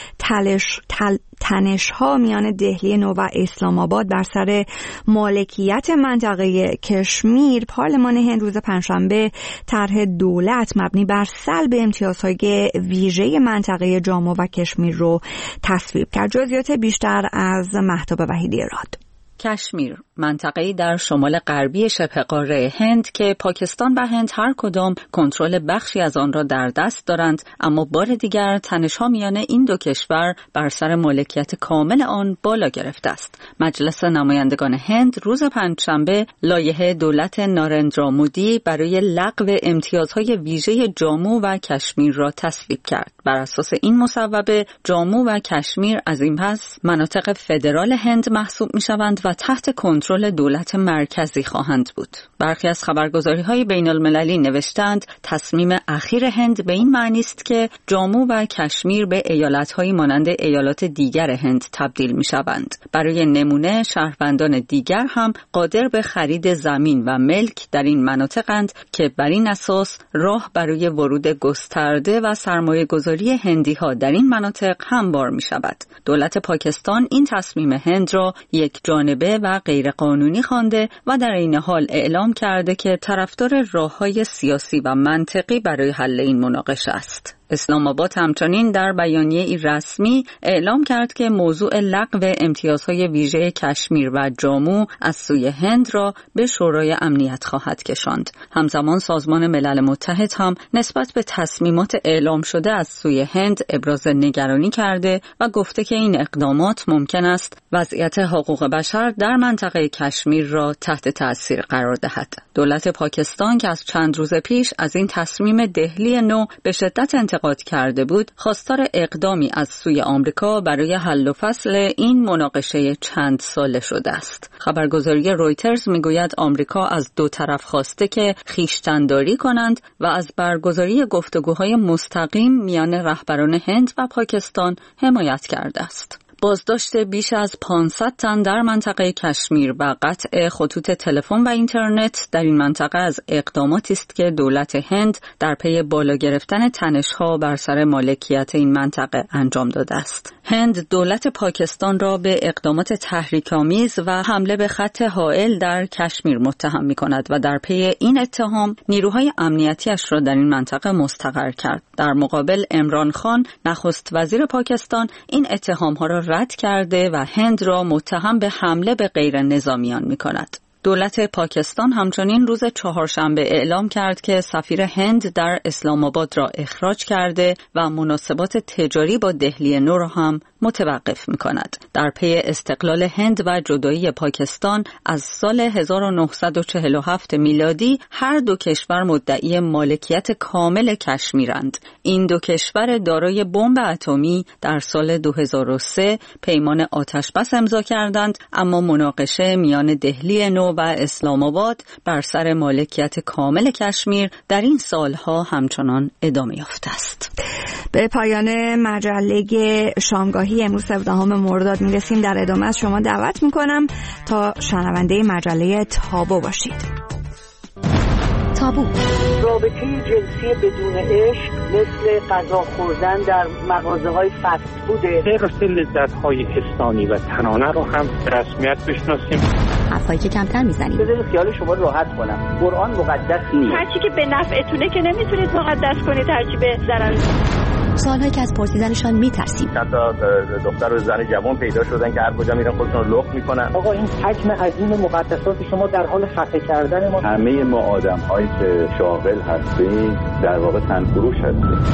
تلش تل تنش‌ها میان دهلی نو و اسلام آباد بر سر مالکیت منطقه کشمیر، پارلمان هند روز پنجشنبه طرح دولت مبنی بر سلب امتیازهای ویژه منطقه جامو و کشمیر رو تصویب کرد. جزئیات بیشتر از مهتاب وحیدی راد. کشمیر، منطقه‌ای در شمال غربی شبه قاره هند که پاکستان و هند هر کدام کنترل بخشی از آن را در دست دارند، اما بار دیگر تنش‌ها میان این دو کشور بر سر مالکیت کامل آن بالا گرفته است. مجلس نمایندگان هند روز پنجشنبه لایحه دولت نارندرا مودی برای لغو امتیازهای ویژه جامو و کشمیر را تصویب کرد. بر اساس این مصوبه، جامو و کشمیر از این پس مناطق فدرال هند محسوب می‌شوند و تحت کنترل دولت مرکزی خواهند بود. برخی از خبرگزاری‌های بین‌المللی نوشتند تصمیم اخیر هند به این معنی است که جامو و کشمیر به ایالت‌هایی مانند ایالات دیگر هند تبدیل می‌شوند. برای نمونه شهروندان دیگر هم قادر به خرید زمین و ملک در این مناطق‌اند که بر این اساس راه برای ورود گسترده و سرمایه‌گذاری هندی‌ها در این مناطق هموار می‌شود. دولت پاکستان این تصمیم هند را یک جانبه و غیرقانونی خوانده و در این حال اعلام کرده که طرفدار راه‌های سیاسی و منطقی برای حل این مناقشه است. اسلام آباد همچنین در بیانیه رسمی اعلام کرد که موضوع لغو امتیازهای ویژه کشمیر و جامو از سوی هند را به شورای امنیت خواهد کشاند. همزمان سازمان ملل متحد هم نسبت به تصمیمات اعلام شده از سوی هند ابراز نگرانی کرده و گفته که این اقدامات ممکن است وضعیت حقوق بشر در منطقه کشمیر را تحت تأثیر قرار دهد. دولت پاکستان که از چند روز پیش از این تصمیم دهلی نو به شدت انتقاد کرده بود، خواستار اقدامی از سوی آمریکا برای حل و فصل این مناقشه چند ساله شده است. خبرگزاری رویترز میگوید آمریکا از دو طرف خواسته که خویشتن‌داری کنند و از برگزاری گفتگوهای مستقیم میان رهبران هند و پاکستان حمایت کرده است. بازداشت بیش از پانصد تن در منطقه کشمیر و قطع خطوط تلفن و اینترنت در این منطقه از اقداماتی است که دولت هند در پی بالا گرفتن تنش‌ها بر سر مالکیت این منطقه انجام داده است. هند دولت پاکستان را به اقدامات تحریک‌آمیز و حمله به خط حائل در کشمیر متهم می‌کند و در پی این اتهام نیروهای امنیتیش را در این منطقه مستقر کرد. در مقابل عمران خان نخست وزیر پاکستان این اتهام‌ها را رد کرده و هند را متهم به حمله به غیر نظامیان می‌کند. دولت پاکستان همچنین روز چهارشنبه اعلام کرد که سفیر هند در اسلام آباد را اخراج کرده و مناسبات تجاری با دهلی نو را هم متوقف می‌کند. در پی استقلال هند و جدایی پاکستان از سال هزار و نهصد و چهل و هفت میلادی هر دو کشور مدعی مالکیت کامل کشمیرند. این دو کشور دارای بمب اتمی در سال دو هزار و سه پیمان آتشبس امضا کردند، اما مناقشه میان دهلی نو و اسلام آباد بر سر مالکیت کامل کشمیر در این سالها همچنان ادامه یافته است. به پایان مجله شامگاهی امروز هفدهم مرداد میرسیم. در ادامه از شما دعوت میکنم تا شنونده مجله تابو باشید. تابو. رابطه جنسی بدون عشق مثل غذا خوردن در مغازه‌های فست فوده. حرص لذت‌های حسانی و تنانه رو هم به رسمیت بشناسیم. حرفایی که کمتر میزنیم. بذارید خیال شما راحت کنم. قرآن مقدس نیست. هرچی که به نفعتونه که نمیتونید مقدس کنید، هرچی به ضرر. سوالهایی که از پرسیدنشان میترسیم. حتی دختر و زن جوان پیدا شدن که هر کجا میرن خودشون رو لخت میکنن. آقا این حجم عظیم مقدسات شما در حال خفه کردن ما. همه ما آدم‌هایی که شاغل هستیم در واقع تنفروش هستیم.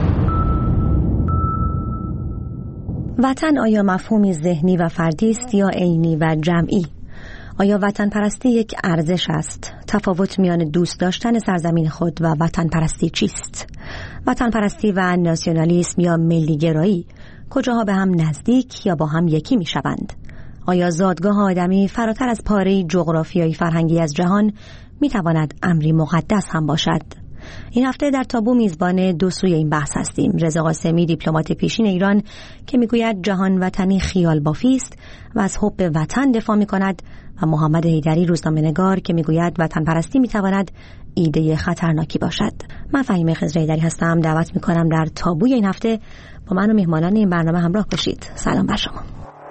وطن آیا مفهومی ذهنی و فردی است یا عینی و جمعی؟ آیا وطن پرستی یک ارزش است؟ تفاوت میان دوست داشتن سرزمین خود و وطن پرستی چیست؟ وطن پرستی و ناسیونالیسم یا ملی گرایی کجاها به هم نزدیک یا با هم یکی می شوند؟ آیا زادگاه آدمی فراتر از پاره جغرافیایی فرهنگی از جهان می تواند امری مقدس هم باشد؟ این هفته در تابو میزبان دو سوی این بحث هستیم. رضا قاسمی، دیپلمات پیشین ایران که میگوید جهان وطنی خیال بافی است و از حب وطن دفاع میکند، و محمد حیدری، روزنامه‌نگار که میگوید وطن پرستی میتواند ایده خطرناکی باشد. من فهیمه خضر حیدری هستم. دعوت میکنم در تابوی این هفته با من و میهمانان این برنامه همراه باشید. سلام بر شما.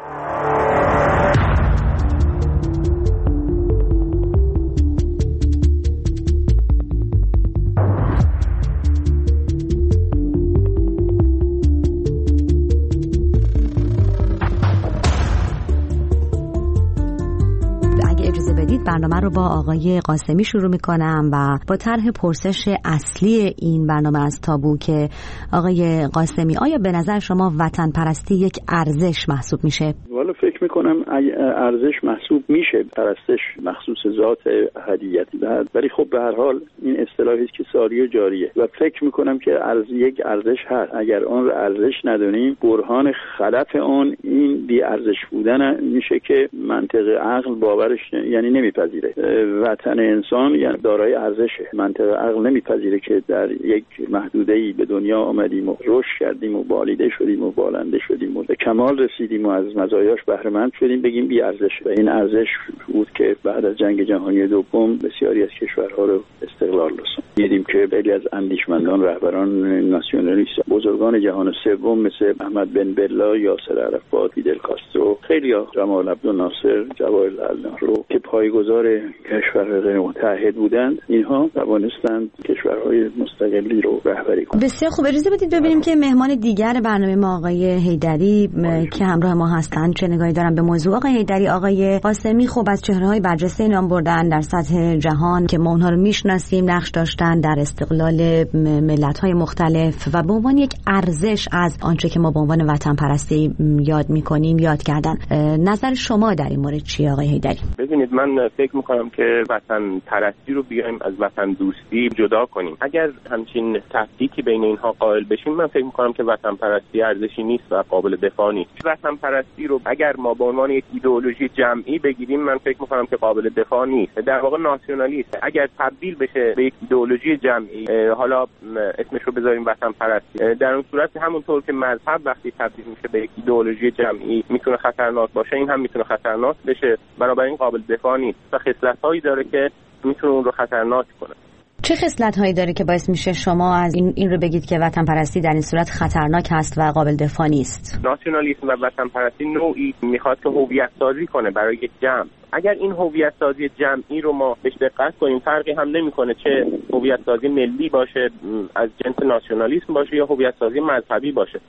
برنامه رو با آقای قاسمی شروع میکنم و با طرح پرسش اصلی این برنامه از تابو که آقای قاسمی، آیا به نظر شما وطن پرستی یک ارزش محسوب میشه؟ والا فکر میکنم ارزش محسوب میشه. پرستش مخصوص ذات احدیتی دهد، ولی خب به هر حال این اصطلاحی است که ساری و جاریه و فکر میکنم که ارز یک ارزش هست. اگر اون رو ارزش ندونیم، برهان خلف اون این بی ارزش بودن میشه که منطق عقل باورش یعنی نمیپذیره. وطن انسان یعنی دارای ارزشه. منطق عقل نمیپذیره که در یک محدوده‌ای به دنیا آمدیم و رشد کردیم و بالیده شدیم و بالنده شدیم و به کمال رسیدیم و از مزایاش بهره مند شدیم بگیم بی ارزشه. و این ارزش بود که بعد از جنگ جهانی دوم بسیاری از کشورها رو استقلال رسوند. دیدیم که خیلی از اندیشمندان، رهبران ناسیونالیست، بزرگان جهان سوم مثل احمد بن بلا، یاسر عرفات، فیدل کاسترو، خیلی ها، جمال عبدالناصر، جواهرلعل نهرو که پایه‌گذار کشورهای متحد بودند، اینها توانستند کشورهای مستقلی رو رهبری کنند. بسیار خوب. اجازه بدید ببینیم که مهمان دیگر برنامه ما آقای حیدری که همراه ما هستند چه نگاهی دارن به موضوع. آقای حیدری، آقای قاسمی خوب از چهره‌های برجسته نام بردن در سطح جهان که ما اونها رو میشناسیم، نقش داشتن در استقلال ملت‌های مختلف و به عنوان یک ارزش از آنچه که ما به عنوان وطن پرستی یاد می‌کنیم یاد کردن. نظر شما در این مورد چیه آقای حیدری؟ ببینید، من فکر می‌کنم که وطن پرستی رو بیایم از وطن دوستی جدا کنیم. اگر همچین تفکیکی بین اینها قائل بشیم، من فکر می‌کنم که وطن پرستی ارزشی نیست و قابل دفاع نیست. وطن پرستی رو اگر ما به عنوان یک ایدئولوژی جمعی بگیریم، من فکر می‌کنم که قابل دفاع نیست. در واقع ناسیونالیسم اگر تبدیل بشه به یک ایدئولوژی جمعی، حالا اسمش رو بذاریم وطن پرستی، در اون صورت همونطور که مذهب وقتی تبدیل میشه به یک ایدئولوژی جمعی میتونه خطرناک باشه، این هم میتونه خطرناک بشه. بنابراین قابل دفاع نیست و خصلت‌هایی داره که میتونه اون رو خطرناک کنه. چه خصلت‌هایی داره که باعث میشه شما از این این رو بگید که وطن پرستی در این صورت خطرناک هست و قابل دفاع نیست؟ ناسیونالیسم و وطن پرستی نوعی میخواد که هویت سازی کنه برای یک جمع. اگر این هویت سازی جمعی رو ما بهش دقت کنیم، فرقی هم نمیکنه چه هویت سازی ملی باشه از جنس ناسیونالیسم باشه یا هویت سازی مذهبی باشه.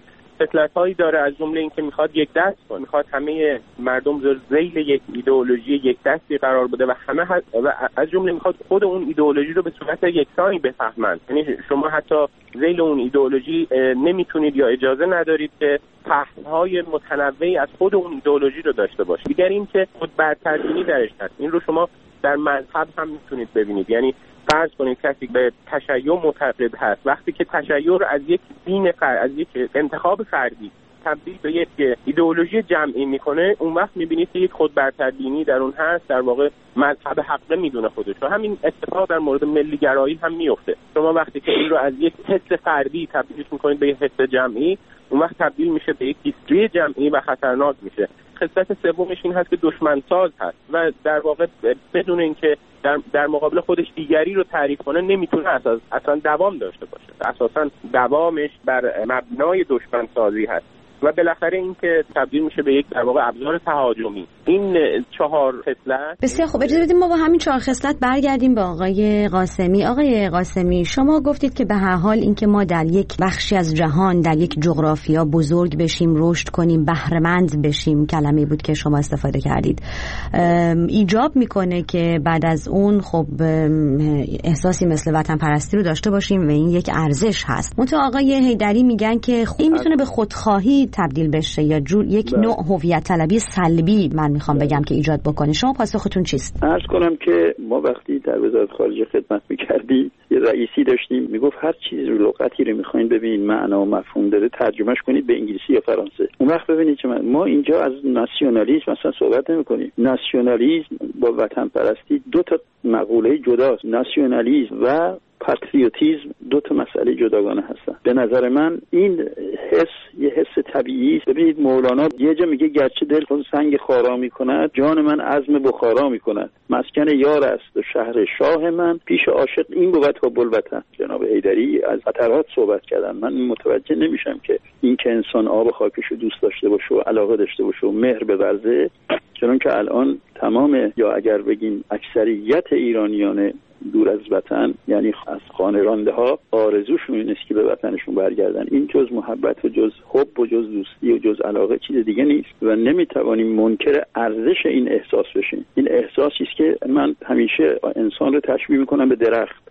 فتلت‌هایی داره، از جمله اینکه میخواد یک دست کنه، میخواد همه مردم در ذیل یک ایدئولوژی یک دستی قرار بده و همه و از جمله میخواد خود اون ایدئولوژی رو به صورت یکسانی بفهمند. یعنی شما حتی ذیل اون ایدئولوژی نمیتونید یا اجازه ندارید که فهم‌های متنوعی از خود اون ایدئولوژی رو داشته باشید. دیگر این که خود برتربینی درش هست. این رو شما در مذهب هم میتونید ببینید. یعنی فرض کنید کسی به تشیع معتقد هست، وقتی که تشیع رو از یک دین فرد، از یک انتخاب فردی تبدیل به یک ایدئولوژی جمعی میکنه، اون وقت میبینید که یک خود برتربینی در اون هست، در واقع مذهب حقه میدونه خودش. و همین اتفاق در مورد ملی گرایی هم میفته. شما وقتی که این رو از یک حس فردی تبدیل میکنید به یک حس جمعی، اون وقت تبدیل میشه به یک هیستری جمعی و خطرناک میشه. خصلت سومش این هست که دشمن ساز هست و در واقع بدون اینکه در در مقابل خودش دیگری رو تعریف کنه نمیتونه اساس اصلا دوام داشته باشه. اساسا دوامش بر مبنای دشمن سازی هست و بالاخره این که تبدیل میشه به یک در واقع ابزار تهاجمی. این چهار خصلت. بسیار خوب، اجازه بدید ما با همین چهار خصلت برگردیم به آقای قاسمی. آقای قاسمی، شما گفتید که به هر حال اینکه ما در یک بخشی از جهان، در یک جغرافیا بزرگ بشیم، رشد کنیم، بهره‌مند بشیم، کلمه‌ای بود که شما استفاده کردید، ایجاب میکنه که بعد از اون خب احساسی مثل وطن پرستی رو داشته باشیم و این یک ارزش هست. منتها آقای حیدری میگن که این میتونه به خودخواهی تبدیل بشه یا جور یک بله. نوع هویت طلبی سلبی من میخوام بله. بگم که ایجاد بکنه. شما پاسختون چیست؟ عرض کنم که ما وقتی در وزارت خارجه خدمت میکردی یه رئیسی داشتیم میگفت هر چیز رو لغتی رو میخواین ببین معنا و مفهوم داره ترجمهش کنید به انگلیسی یا فرانسه. اون وقت ببینید که ما اینجا از ناسیونالیسم مثلا صحبت نمیکنیم. ناسیونالیسم با وطن پرستی دو تا مقوله جداست. ناسیونالیسم و پاتریوتیسم دو تا مسئله جداگانه هستن. به نظر من این حس یه حس طبیعی است. ببینید مولانا یه جا میگه گرچه دل خود سنگ خارا میکند، جان من عزم بخارا میکند، مسکن یار است و شهر شاه من، پیش عاشق این بود با بلوطن. جناب حیدری از خطرات صحبت کردن. من متوجه نمیشم که این که انسان آب خاکشو دوست داشته باشه و علاقه داشته باشه و مهر بورزه، چون که الان تمام یا اگر بگیم اکثریت ایرانیان دور از وطن، یعنی از خانه رانده ها، آرزوشون این است که به وطنشون برگردن. این جز محبت و جز حب و جز دوستی و جز علاقه چیز دیگه نیست و نمیتوانیم منکر ارزش این احساس بشیم. این احساسی است که من همیشه انسان رو تشبیه میکنم به درخت.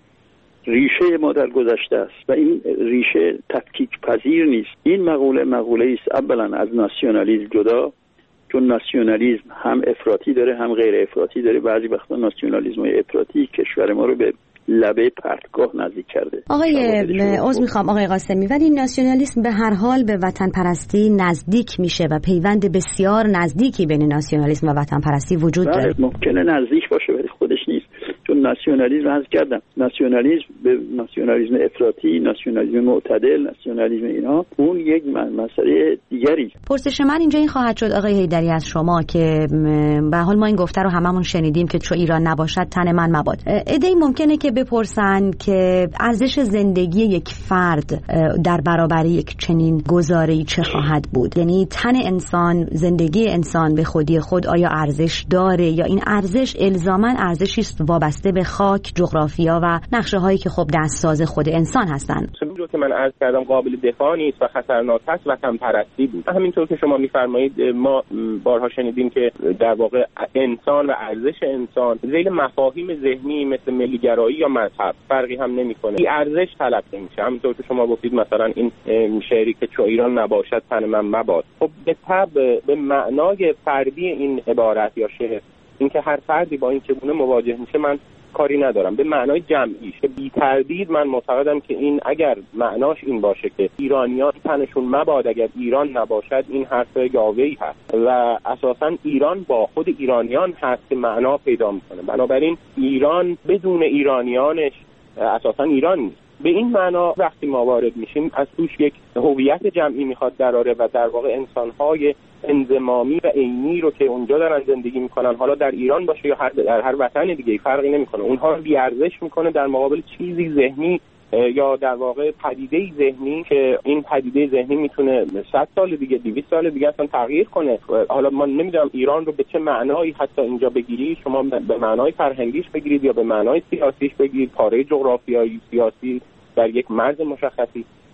ریشه ما در گذشته است و این ریشه تفکیک پذیر نیست. این مقوله مقوله است اولا از ناسیونالیسم جدا، چون ناسیونالیسم هم افراطی داره هم غیر افراطی داره. بعضی وقتا ناسیونالیسم افراطی کشور ما رو به لبه پرتگاه نزدیک کرده. آقای عذر میخوام آقای قاسمی، ولی ناسیونالیسم به هر حال به وطن پرستی نزدیک میشه و پیوند بسیار نزدیکی بین ناسیونالیسم و وطن پرستی وجود داره. ممکنه نزدیک باشه ولی خودش نیست، چون ناسیونالیسم عرض کردم ناسیونالیسم به ناسیونالیسم افراطی، ناسیونالیسم معتدل، ناسیونالیسم اینا اون یک مسئله دیگری. پرسش من اینجا این خواهد شد آقای حیدری از شما که به حال ما این گفته رو هممون شنیدیم که چو ایران نباشد تن من مباد. ایده ممکنه که بپرسن که ارزش زندگی یک فرد در برابر یک چنین گزاره‌ای چه خواهد بود؟ یعنی تن انسان، زندگی انسان به خودی خود آیا ارزش داره یا این ارزش الزاماً ارزشی است وابسته به خاک، جغرافیا و نقشه هایی که خب دستساز خود انسان هستند؟ همونطور که من عرض کردم قابل دفاع نیست و خطرناک است وطن پرستی بود. همینطور که شما میفرمایید ما بارها شنیدیم که در واقع انسان و ارزش انسان ذیل مفاهیم ذهنی مثل ملی‌گرایی یا مذهب فرقی هم نمیکنه. این ارزش تلقی میشه. همونطور که شما گفتید مثلا این شعری که چو ایران نباشد تن من مباد، خب به طبع به معنای فردی این عبارت یا شعر، اینکه هر فردی با این چگونه مواجه میشه من کاری ندارم. به معنای جمعیش بی تردید من معتقدم که این اگر معناش این باشه که ایرانیان تنشون مباد اگر ایران نباشد، این حرف یاوه‌ای هست و اساساً ایران با خود ایرانیان هست که معنا پیدا میکنه. بنابراین ایران بدون ایرانیانش اساساً ایران نیست. به این معنا وقتی ما وارد میشیم از توش یک هویت جمعی میخواد دراره و در واقع انسان‌های انضمامی و عینی رو که اونجا دارن زندگی میکنن، حالا در ایران باشه یا هر در هر وطن دیگه فرقی نمیکنه، اونها رو بی‌ارزش میکنه در مقابل چیزی ذهنی یا در واقع پدیده‌ای ذهنی که این پدیده ذهنی میتونه صد سال دیگه دویست سال دیگه اصلا تغییر کنه. حالا من نمیدونم ایران رو به چه معنایی حتی اینجا بگیری، شما به معنای فرهنگیش بگیرید یا به معنای سیاسیش بگیرید، پاره جغرافیایی سیاسی در یک مرز مشخصی،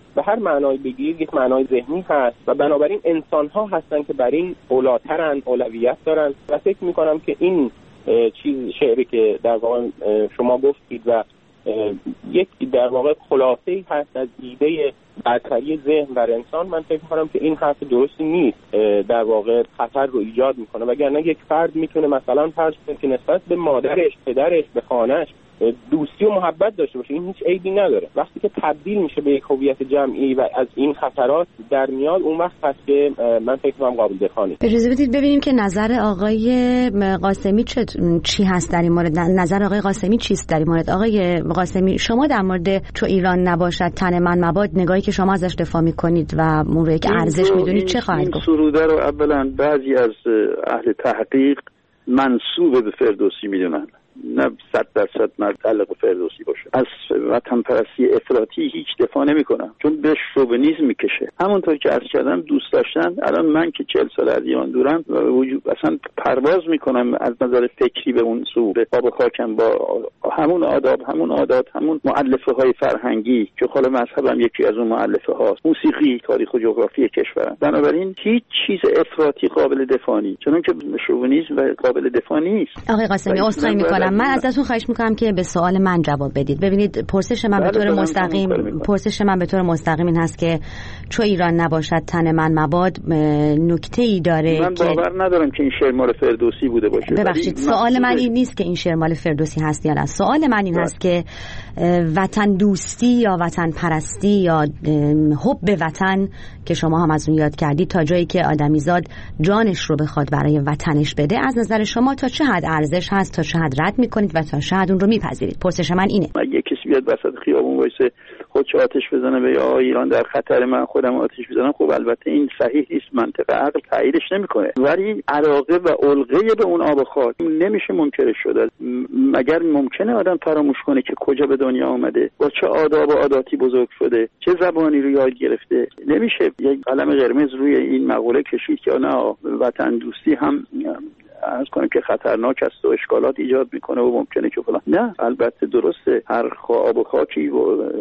به هر معنای بگیر یک معنای ذهنی هست و بنابراین انسان‌ها هستن که بر این اولاترن، اولویت دارن و فکر می‌کنم که این چیز شعری که در واقع شما گفتید و یک در واقع خلاصه‌ای هست از ایده برتری ذهن بر انسان، من فکر می‌کنم که این حرف درستی نیست، در واقع خطر رو ایجاد می‌کنه. وگرنه یک فرد میتونه مثلا فرض کنه که نسبت به مادرش، پدرش، به خانه‌اش دوستی و محبت داشته باشه، این هیچ عیبی نداره. وقتی که تبدیل میشه به یک هویت جمعی و از این خطرات در میاد، اون وقت هست که من فکر می‌کنم قابل دفاع نیست. اجازه بدید ببینیم که نظر آقای قاسمی چه چی هست در این مورد. نظر آقای قاسمی چیست در این مورد؟ آقای قاسمی، شما در مورد چو ایران نباشد تن من مباد، نگاهی که شما ازش دفاع می‌کنید و اون رو یک ارزش می‌دونید، چه خواهد گفت؟ این سروده رو اولا بعضی از اهل تحقیق منسوب به فردوسی میدونن، نه صد درصد متعلق به فردوسی باشه. از وطن پرستی افراطی هیچ دفاع نمی‌کنم، چون به شوونیسم میکشه. همونطور که عرض کردم دوست داشتن، الان من که چهل سال از ایران دورم و وجود اصلا پرواز میکنم از نظر فکری به اون سو، به آب خاکم، با همون آداب، همون عادات، همون مؤلفه های فرهنگی که خود مذهبم یکی از اون مؤلفه هاست، موسیقی، تاریخ و جغرافی کشورم. بنابراین هیچ چیز افراطی قابل دفاع نیست، چون که شوونیسم قابل دفاع نیست. آقای قاسمی عذرخواهی میکنم، من ازتون خواهش میکنم که به سوال من جواب بدید. ببینید پرسش من به طور مستقیم پرسش من به طور مستقیم این هست که چو ایران نباشد تن من مباد نکته‌ای داره من که من باور ندارم که این شعر مال فردوسی بوده باشه. ببخشید سوال من این نیست که این شعر مال فردوسی هست یا نه. سوال من این هست که وطن دوستی یا وطن پرستی یا حب وطن که شما هم از اون یاد کردید، تا جایی که آدمیزاد جانش رو بخواد برای وطنش بده، از نظر شما تا چه حد ارزش هست، تا چه حد رد میکنید و تا چه حد اون رو میپذیرید؟ پرسش من اینه. اگه کسی بیاد وسط خیابون وایسه خودش آتش بزنه به یا ایران در خطر، من خودم آتش بزنم، خب البته این صحیح نیست، منطق عقل تاییدش نمیکنه، ولی علاقه و علقه به اون آب و خاک نمیشه منکرش شد. مگر ممکنه آدم فراموش کنه که کجا به دنیا آمده، با چه آداب و عاداتی بزرگ شده، چه زبانی رو یاد گرفته؟ نمیشه یک قلم قرمز روی این مقوله کشید که نه وطن دوستی هم عرض کنم که خطرناک است و اشکالات ایجاد میکنه و ممکنه که فلان. نه، البته درسته، هر آب و خاکی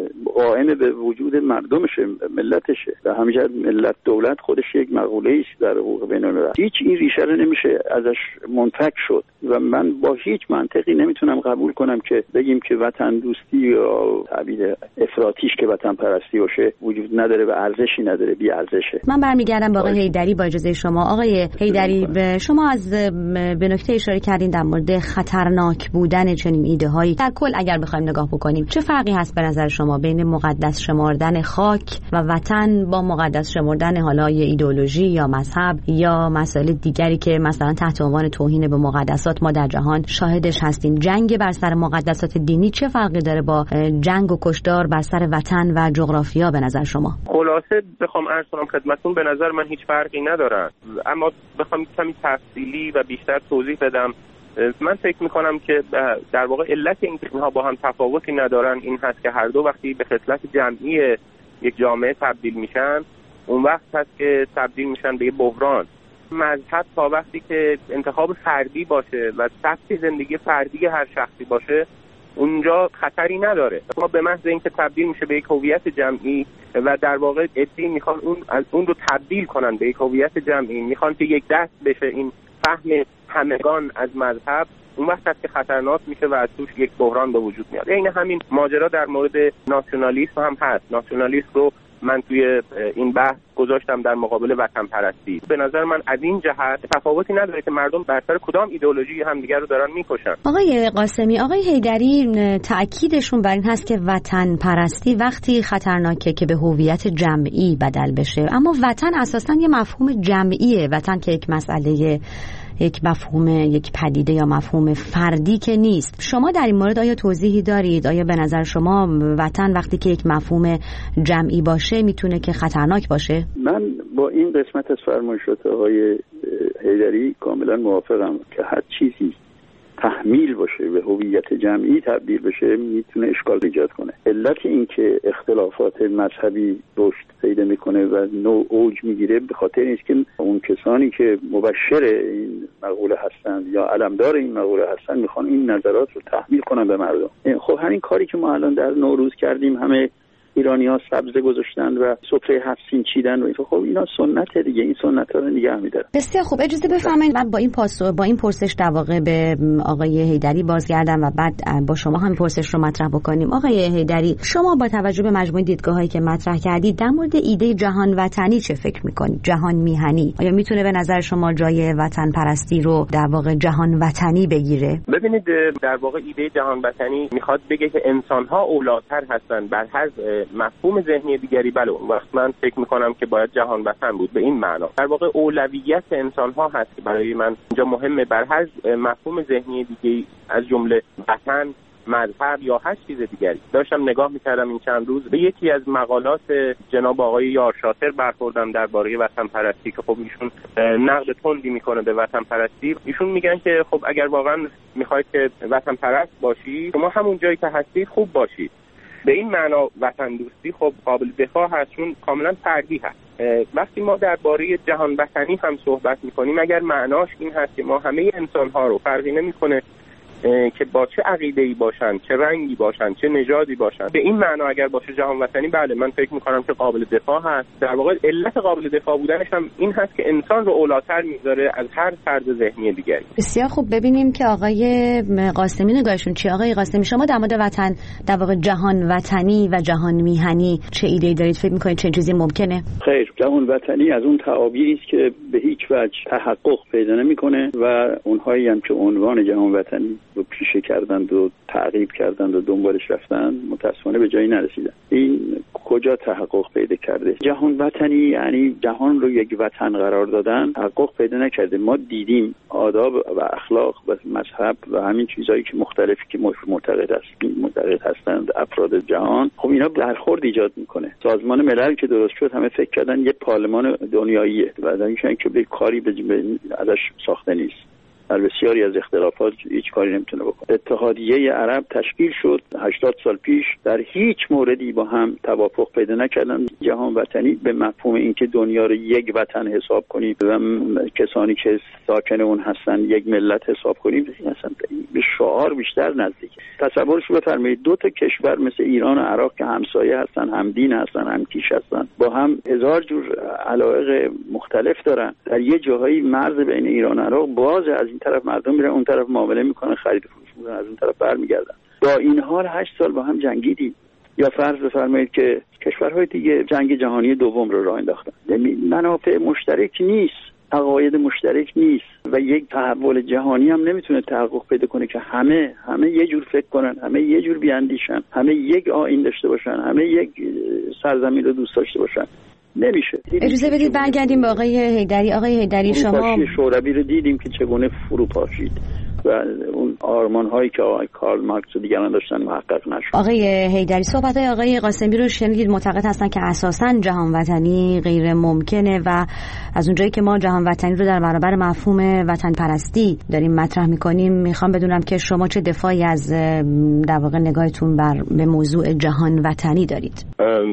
قائم به وجود مردمشه، ملتشه، و همینجا ملت دولت خودش یک مقوله است در حقوق بین‌الملل. هیچ این ریشه رو نمیشه ازش منفک شد و من با هیچ منطقی نمیتونم قبول کنم که بگیم که وطن دوستی یا تعبیر افراطیش که وطن پرستی باشه وجود نداره و ارزشی نداره، بی ارزشه. من برمیگردم با آقای حیدری با اجازه شما. آقای حیدری، شما از به نکته اشاره کردین در مورد خطرناک بودن چنین ایده هایی. در کل اگر بخوایم نگاه بکنیم، چه فرقی هست به نظر شما بین مقدس شمردن خاک و وطن با مقدس شمردن حالا یه ایدئولوژی یا مذهب یا مسائل دیگری که مثلا تحت عنوان توهین به مقدسات ما در جهان شاهدش هستیم؟ جنگ بر سر مقدسات دینی چه فرقی داره با جنگ و کشتار بر سر وطن و جغرافیا به نظر شما؟ خلاصه بخوام عرض کنم خدمتتون، به نظر من هیچ فرقی نداره، اما بخوام کمی تفصیلی و بیشتر توضیح بدم، من فکر میکنم که در واقع علت اینکه اینها با هم تفاوتی ندارن این هست که هر دو وقتی به خصلت جمعی یک جامعه تبدیل میشن، اون وقت هست که تبدیل میشن به یه بحران. مذهب تا وقتی که انتخاب فردی باشه و سبک زندگی فردی هر شخصی باشه، اونجا خطری نداره. ما به محض اینکه تبدیل میشه به یک هویت جمعی و در واقع ادعی میخوان اون از اون رو تبدیل کنن به یک هویت جمعی، میخوان که یک دست بشه این فهم همگان از مذهب، اون وقت هست که خطرناک میشه و از توش یک بحران به وجود میاد. این همین ماجرا در مورد ناسیونالیسم هم هست. ناسیونالیسم رو من توی این بحث گذاشتم در مقابل وطن پرستی. به نظر من از این جهت تفاوتی نداره که مردم بر سر کدام ایدئولوژی همدیگر رو دارن میکشن. آقای قاسمی، آقای حیدری تأکیدشون بر این هست که وطن پرستی وقتی خطرناکه که به هویت جمعی بدل بشه، اما وطن اساساً یه مفهوم جمعیه. وطن که یک مسئله، یک مفهوم، یک پدیده یا مفهوم فردی که نیست. شما در این مورد آیا توضیحی دارید؟ آیا به نظر شما وطن وقتی که یک مفهوم جمعی باشه میتونه که خطرناک باشه؟ من با این قسمت از فرمایشات آقای حیدری کاملا موافقم که هر چیزی تحمیل باشه به هویت جمعی تبدیل بشه میتونه اشکال ایجاد کنه. علت این که اختلافات مذهبی رشد پیدا میکنه و نوع اوج میگیره به خاطر اینه که اون کسانی که مبشر این مقوله هستند یا علمدار این مقوله هستند میخوان این نظرات رو تحمیل کنن به مردم. خب همین کاری که ما الان در نوروز کردیم، همه ایرانی‌ها سبزه گذاشتن و سفره هفت سین چیدن و خب اینا سنته دیگه، این سنت‌ها رو نگه می‌دارن. بسیار خوب، اجازه بفرمایید من با این پاسخ با این پرسش در واقع به آقای حیدری بازگردم و بعد با شما هم پرسش رو مطرح بکنیم. آقای حیدری، شما با توجه به مجموعه دیدگاه‌هایی که مطرح کردید در مورد ایده جهان وطنی چه فکر می‌کنید؟ جهان میهنی آیا میتونه به نظر شما جای وطن پرستی رو در واقع جهان وطنی بگیره؟ ببینید در واقع ایده جهان وطنی میخواد بگه که انسان‌ها اولاتر هستن بر هر مفهوم ذهنی دیگری. بله اون وقت من فکر می‌کنم که باید جهان وطن بود به این معنا. در واقع اولویت انسان‌ها هست که برای من اینجا مهمه بر هر مفهوم ذهنی دیگری از جمله وطن، مذهب یا هر چیز دیگری. داشتم نگاه میکردم این چند روز به یکی از مقالات جناب آقای یارشاتر برخوردم درباره وطن پرستی که خب ایشون نقد تندی میکنه به وطن پرستی. ایشون میگن که خب اگر واقعا میخواید که وطن پرست باشی شما همون جایی که هستید خوب باشید. به این معنا وطن دوستی خب قابل دفاع هست چون کاملا فردی هست. وقتی ما درباره جهان وطنی هم صحبت میکنیم اگر معناش این هست که ما همه انسان‌ها رو فرقی نمیکنه که با چه عقیده‌ای باشن، چه رنگی باشن، چه نژادی باشن، به این معنا اگر باشه جهان وطنی، بله من فکر می‌کنم که قابل دفاع هست. در واقع علت قابل دفاع بودنش هم این هست که انسان رو اولاتر میذاره از هر فرد ذهنی دیگری. بسیار خوب، ببینیم که آقای قاسمی نگاهشون چی. آقای قاسمی، شما در مورد وطن، در واقع جهان وطنی و جهان میهنی چه ایده‌ای دارید؟ فکر می‌کنید چه چیزی ممکنه؟ خیر، جهان وطنی از اون تعابیری است که به هیچ وجه تحقق پیدا نمی‌کنه و اونهایی هم که عنوان جهان وطنی رو پیشه کردند و تعقیب کردند و دنبالش رفتند متأسفانه به جایی نرسیدن. این کجا تحقق پیدا کرده؟ جهان وطنی یعنی جهان رو یک وطن قرار دادن تحقق پیدا نکرده. ما دیدیم آداب و اخلاق و مذهب و همین چیزهایی که مختلفی که معتقد است معتقد هستند افراد جهان، خب اینا برخورد ایجاد میکنه. سازمان ملل که درست شد همه فکر کردن یه پارلمان دنیاییه و در این که به کاری به ازش ساخته نیست. در بسیاری از اختلافات هیچ کاری نمیتونه بکنه. اتحادیه عرب تشکیل شد هشتاد سال پیش، در هیچ موردی با هم توافق پیدا نکردن. جهان وطنی به مفهوم اینکه دنیا رو یک وطن حساب کنیم و کسانی که ساکن اون هستن یک ملت حساب کنیم اصلا به شعار بیشتر نزدیک. تصورش بفرمایید دو تا کشور مثل ایران و عراق که همسایه هستن، همدین هستن، همکیش هستن، با هم هزار جور علایق مختلف دارن، در یه جاهایی مرز بین ایران و عراق باز از طرف مردم میرن اون طرف معامله میکنن، خرید و فروش میکنن، از اون طرف برمیگردن. با این حال هشت سال با هم جنگیدیم. یا فرض بفرمایید که کشورهای دیگه جنگ جهانی دوم رو راه انداختن. منافع مشترک نیست، عقاید مشترک نیست و یک تحول جهانی هم نمیتونه تحقق پیدا کنه که همه همه یه جور فکر کنن، همه یه جور بیاندیشن، همه یک آیین داشته باشن، همه یک سرزمین رو دوست داشته باشن. نمیشه. اجازه بدید برگردیم به آقای حیدری. آقای حیدری، شما شوروی رو دیدیم که چگونه فرو پاشید و اون آرمان هایی که آقای کارل مارکس و دیگران داشتن محقق نشد. آقای حیدری، صحبت های آقای قاسمی رو شنیدید، معتقد هستن که اساساً جهان وطنی غیر ممکنه و از اونجایی که ما جهان وطنی رو در برابر مفهوم وطن پرستی داریم مطرح میکنیم، میخوام بدونم که شما چه دفاعی از در واقع نگاهتون بر به موضوع جهان وطنی دارید؟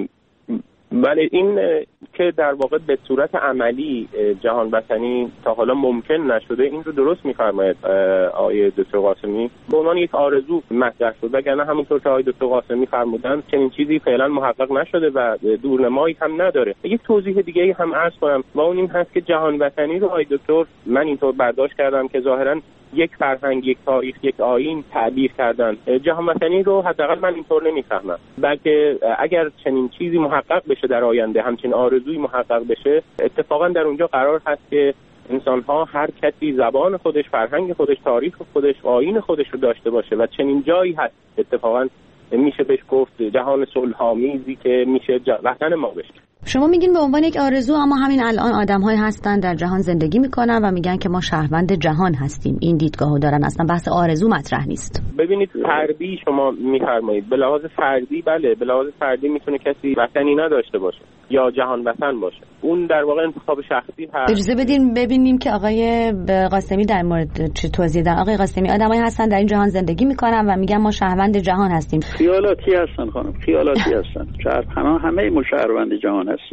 بله، این که در واقع به صورت عملی جهان وطنی تا حالا ممکن نشده این رو درست می‌فرماید آقای دکتر قاسمی. به عنوان یک آرزو مطرح شد، وگرنه همونطور که آقای دکتر قاسمی فرمودن چنین چیزی فعلا محقق نشده و دورنمایی هم نداره. یک توضیح دیگه هم عرض کنم و اون این هست که جهان وطنی رو آقای دکتر من اینطور برداشت کردم که ظاهراً یک فرهنگ، یک تاریخ، یک آیین تعبیر کردن. جهان وطنی رو حداقل من اینطور نمی‌فهمم، بلکه اگر چنین چیزی محقق بشه در آینده، همچین آرزویی محقق بشه، اتفاقا در اونجا قرار هست که انسان‌ها هر کسی زبان خودش، فرهنگ خودش، تاریخ خودش، آیین خودش رو داشته باشه و چنین جایی هست اتفاقا میشه بهش گفت جهان صلح‌آمیزی که میشه وطن ما بشه. شما میگین به عنوان یک آرزو، اما همین الان آدم‌هایی هستن در جهان زندگی میکنن و میگن که ما شهروند جهان هستیم. این دیدگاهو دارن، اصلا بحث آرزو مطرح نیست. ببینید فردی شما میفرمایید، به لحاظ فردی بله، به لحاظ فردی میتونه کسی وطنی نداشته باشه یا جهان وطن باشه، اون در واقع انتخاب شخصی هست. اجازه بدین ببینیم که آقای قاسمی در مورد چه توضیح دادن. آقای قاسمی، آدمایی هستن در این جهان زندگی میکنن و میگن ما شهروند جهان هستیم. خیالاتی هستن خانم، خیالاتی هستن. شهر همه همه ما شهروند جهان هستیم.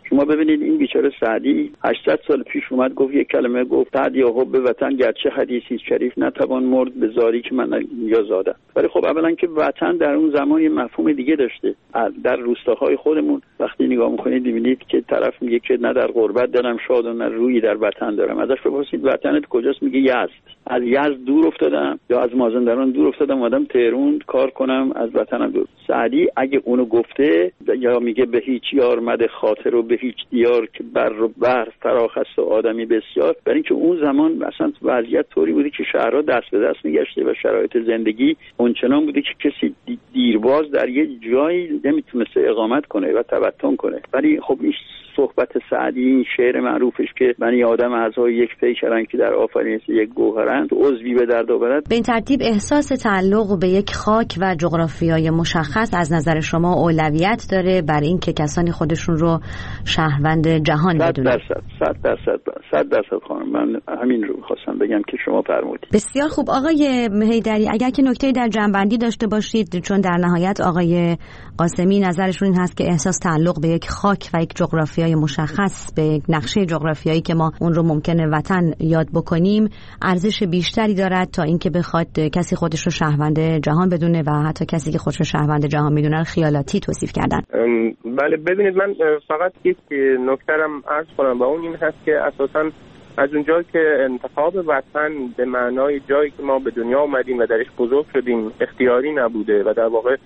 شما ببینید این بیچاره سعدی هشتصد سال پیش اومد گفت یک کلمه، گفت سعد یا حب وطن گرچه حدیثی شریف نتوان مرد به زاری که من یا زادم. ولی خب اولا که وطن در اون زمان یه مفهوم دیگه داشته. در روستاهای خودمون وقتی نگاه میکنید ببینید که طرف میگه که نه در غربت دلم شاد و نه روی در وطن دارم. ازش بپرسید وطنت کجاست؟ میگه یزد. از یزد دور افتادم یا از مازندران دور افتادم اومدم تهران کار کنم، از وطنم دور. سعدی اگه اونو گفته یا میگه به هیچ یار مد خاطر و به هیچ دیار که بر و بر فراخ است و آدمی بسیار، برای اینکه اون زمان اصلا وضعیت طوری بوده که شهرها دست به دست میگشته و شرایط زندگی اونچنان بوده که کسی دیرباز در یه جایی نمیتونسته اقامت کنه و تبطن کنه. ولی خب این صحبت سعدی، این شعر معروفش که بنی آدم اعضای یک پیکرن که در آفرینش یک گوهرند، عضوی به درد آورد. به این ترتیب احساس تعلق به یک خاک و جغرافیای مشخص از نظر شما اولویت داره بر این که کسانی خودشون رو شهروند جهان بدونن؟ صد درصد صد درصد صد درصد خانم، من همین رو خواستم بگم که شما فرمودید. بسیار خوب آقای حیدری، اگر که نکته‌ای در جنبندی داشته باشید، چون در نهایت آقای قاسمی نظرشون این هست که احساس تعلق به یک خاک و یک جغرافیای مشخص، به یک نقشه جغرافیایی که ما اون رو ممکنه وطن یاد بکنیم، ارزش بیشتری دارد تا اینکه بخواد کسی خودش رو شهروند جهان بدونه و حتی کسی که خودش رو شهروند جهان میدونه خیالاتی توصیف کردن. بله ببینید، من فقط یک نکته رم عرض کنم و اون این هست که اساساً از اونجا که انتخاب وطن به معنای جایی که ما به دنیا اومدیم و درش بزرگ شدیم اختیاری نبوده و در واقع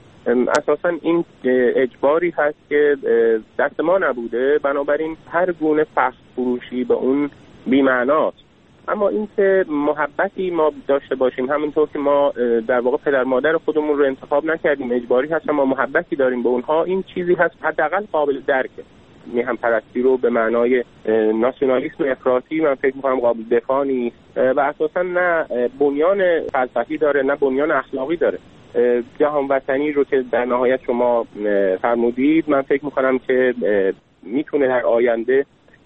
اساساً این اجباری هست که دست ما نبوده، بنابراین هر گونه فخر فروشی به اون بی‌معناست. اما اینکه محبتی ما داشته باشیم، همینطور که ما در واقع پدر مادر خودمون رو انتخاب نکردیم، اجباری هست ما محبتی داریم به اونها، این چیزی هست حداقل قابل درکه. میهم پرستی رو به معنای ناسیونالیسم افراطی من فکر می‌کنم قابل دفاع نیست و اساساً نه بنیان فلسفی داره نه بنیان اخلاقی داره. جهان وطنی رو که در نهایت شما فرمودید، من فکر می‌کنم که میتونه در آینده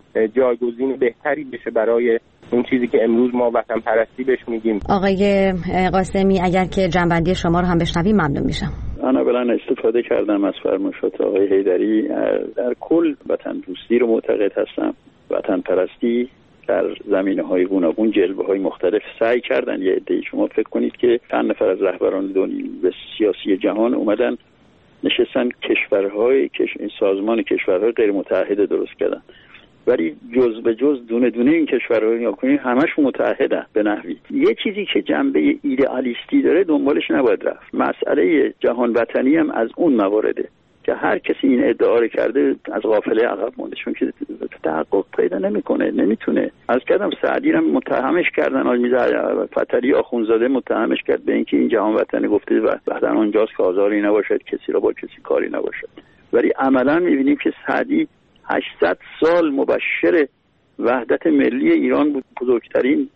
جایگزین بهتری بشه برای اون چیزی که امروز ما وطن پرستی بهش میگیم. آقای قاسمی اگر که جنبندی شما رو هم بشنویم ممنون میشم. من اولا استفاده کردم از فرمایشات آقای حیدری. در کل وطن دوستی رو معتقد هستم. وطن پرستی در زمینه‌های گوناگون، جلوه‌های مختلف سعی کردن. یه عده‌ای شما فکر کنید که چند نفر از رهبران دنیای سیاسی جهان اومدن نشستن کشورهای کش... سازمان کشورهای غیر متحد درست کردن، ولی جز به جز دونه دونه این کشورها رو نگاه کنید همشون متحدن به نحوی. یه چیزی که جنبه ایدئالیستی داره دنبالش نباید رفت. مسئله جهان وطنی هم از اون موارده که هر کسی این ادعا رو کرده از غافله عقب مونده، چون که تحقق پیدا نمیکنه، نمیتونه. از کردم سعدی رو متهمش کردن، آل میزه فتری آخونزاده متهمش کرد به اینکه این جهان وطنی گفته و بعدن اونجاست که آزاری نباشد، کسی را با کسی کاری نباشد. ولی عملا میبینیم که سعدی هشتصد سال مبشر وحدت ملی ایران بود. بزرگترین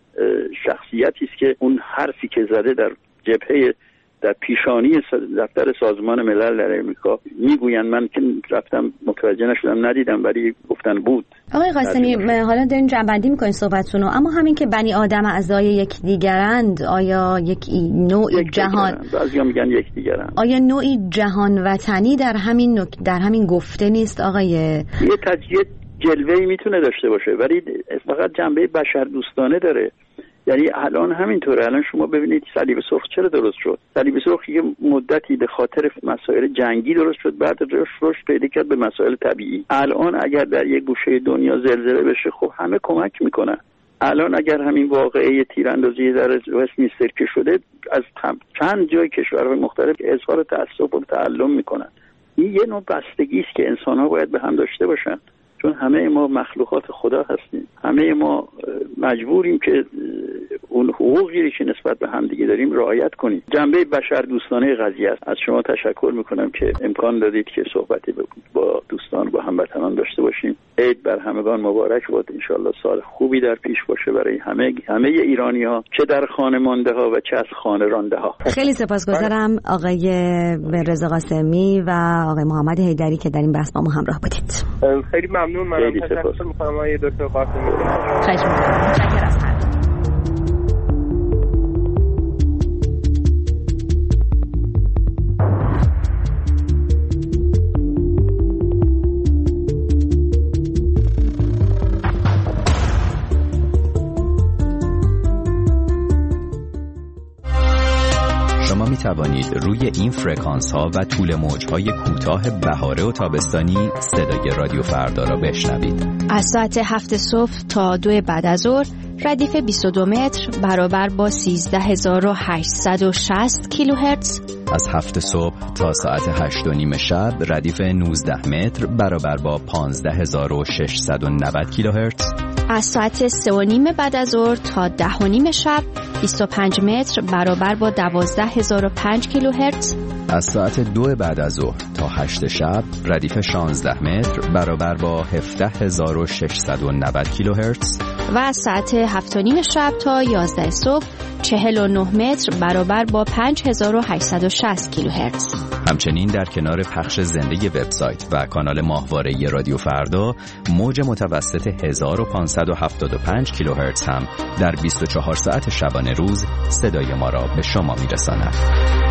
شخصیتی است که اون حرفی که زده در جبهه در پیشانی دفتر سازمان ملل در امریکا میگویند، من که رفتم متوجه نشدم ندیدم ولی گفتن بود. آقای قاسمی حالا دارین جنبندی میکنین صحبتتون رو، اما همین که بنی آدم اعضای یک دیگرند، آیا یک نوعی یک جهان بعضیا میگن یک دیگرند، آیا نوعی جهان وطنی در همین نک... در همین گفته نیست آقای؟ یه تجزیه جلوه‌ای میتونه داشته باشه ولی فقط جنبه بشر دوستانه داره. یعنی الان همینطوره. الان شما ببینید صلیب سرخ چرا درست شد؟ صلیب سرخ یه مدتی به خاطر مسائل جنگی درست شد، بعد رشد پیدا کرد به مسائل طبیعی. الان اگر در یک گوشه دنیا زلزله بشه خب همه کمک میکنن. الان اگر همین واقعه تیراندازی در وستمینستر که شده، از چند جای کشورهای مختلف اظهار تأسف و تعلم میکنن. این یه نوع بستگی است که انسان‌ها باید به هم داشته باشن، چون همه ما مخلوقات خدا هستیم. همه ما مجبوریم که اون حقوقی که نسبت به هم دیگه داریم رعایت کنیم. جنبه بشر دوستانه قضیه است. از شما تشکر میکنم که امکان دادید که صحبتی با دوستان و هموطنان داشته باشیم. عید بر همگان مبارک باد. انشالله سال خوبی در پیش باشه برای همه همه ایرانی‌ها، چه در خانه مانده ها و چه از خانه رانده ها. خیلی سپاسگزارم آقای رضا قاسمی و آقای محمد حیدری که در این بحث با ما همراه بودید. خیلی ممنون. من تشکر می‌کنم آقای دکتر قاسمی. خواهش می‌کنم. متشکرم از هر توانید روی این فرکانس ها و طول موج های کوتاه بهاره و تابستانی صدای رادیو فردا را بشنوید. از ساعت هفت صبح تا دو بعد از ظهر ردیف بیست و دو متر برابر با سیزده هزار و هشتصد و شصت کیلوهرتز. از هفت صبح تا ساعت هشت و نیم شب ردیف نوزده متر برابر با پانزده هزار و ششصد و نود کیلوهرتز. از ساعت سه و نیم بعد از ظهر تا ده و نیم شب بیست و پنج متر برابر با دوازده هزار و پنج کیلوهرتز. از ساعت دو بعد از ظهر تا هشت شب ردیف شانزده متر برابر با هفده هزار و ششصد و نود کیلوهرتز. و از ساعت هفت و نیم شب تا یازده صبح چهل و نه متر برابر با پنج هزار و هشتصد و شصت کیلوهرتز. همچنین در کنار پخش زنده وبسایت و کانال ماهواره رادیو فردا، موج متوسط هزار و پانصد و هفتاد و پنج کیلوهرتز هم در بیست و چهار ساعت شبانه روز صدای ما را به شما میرساند.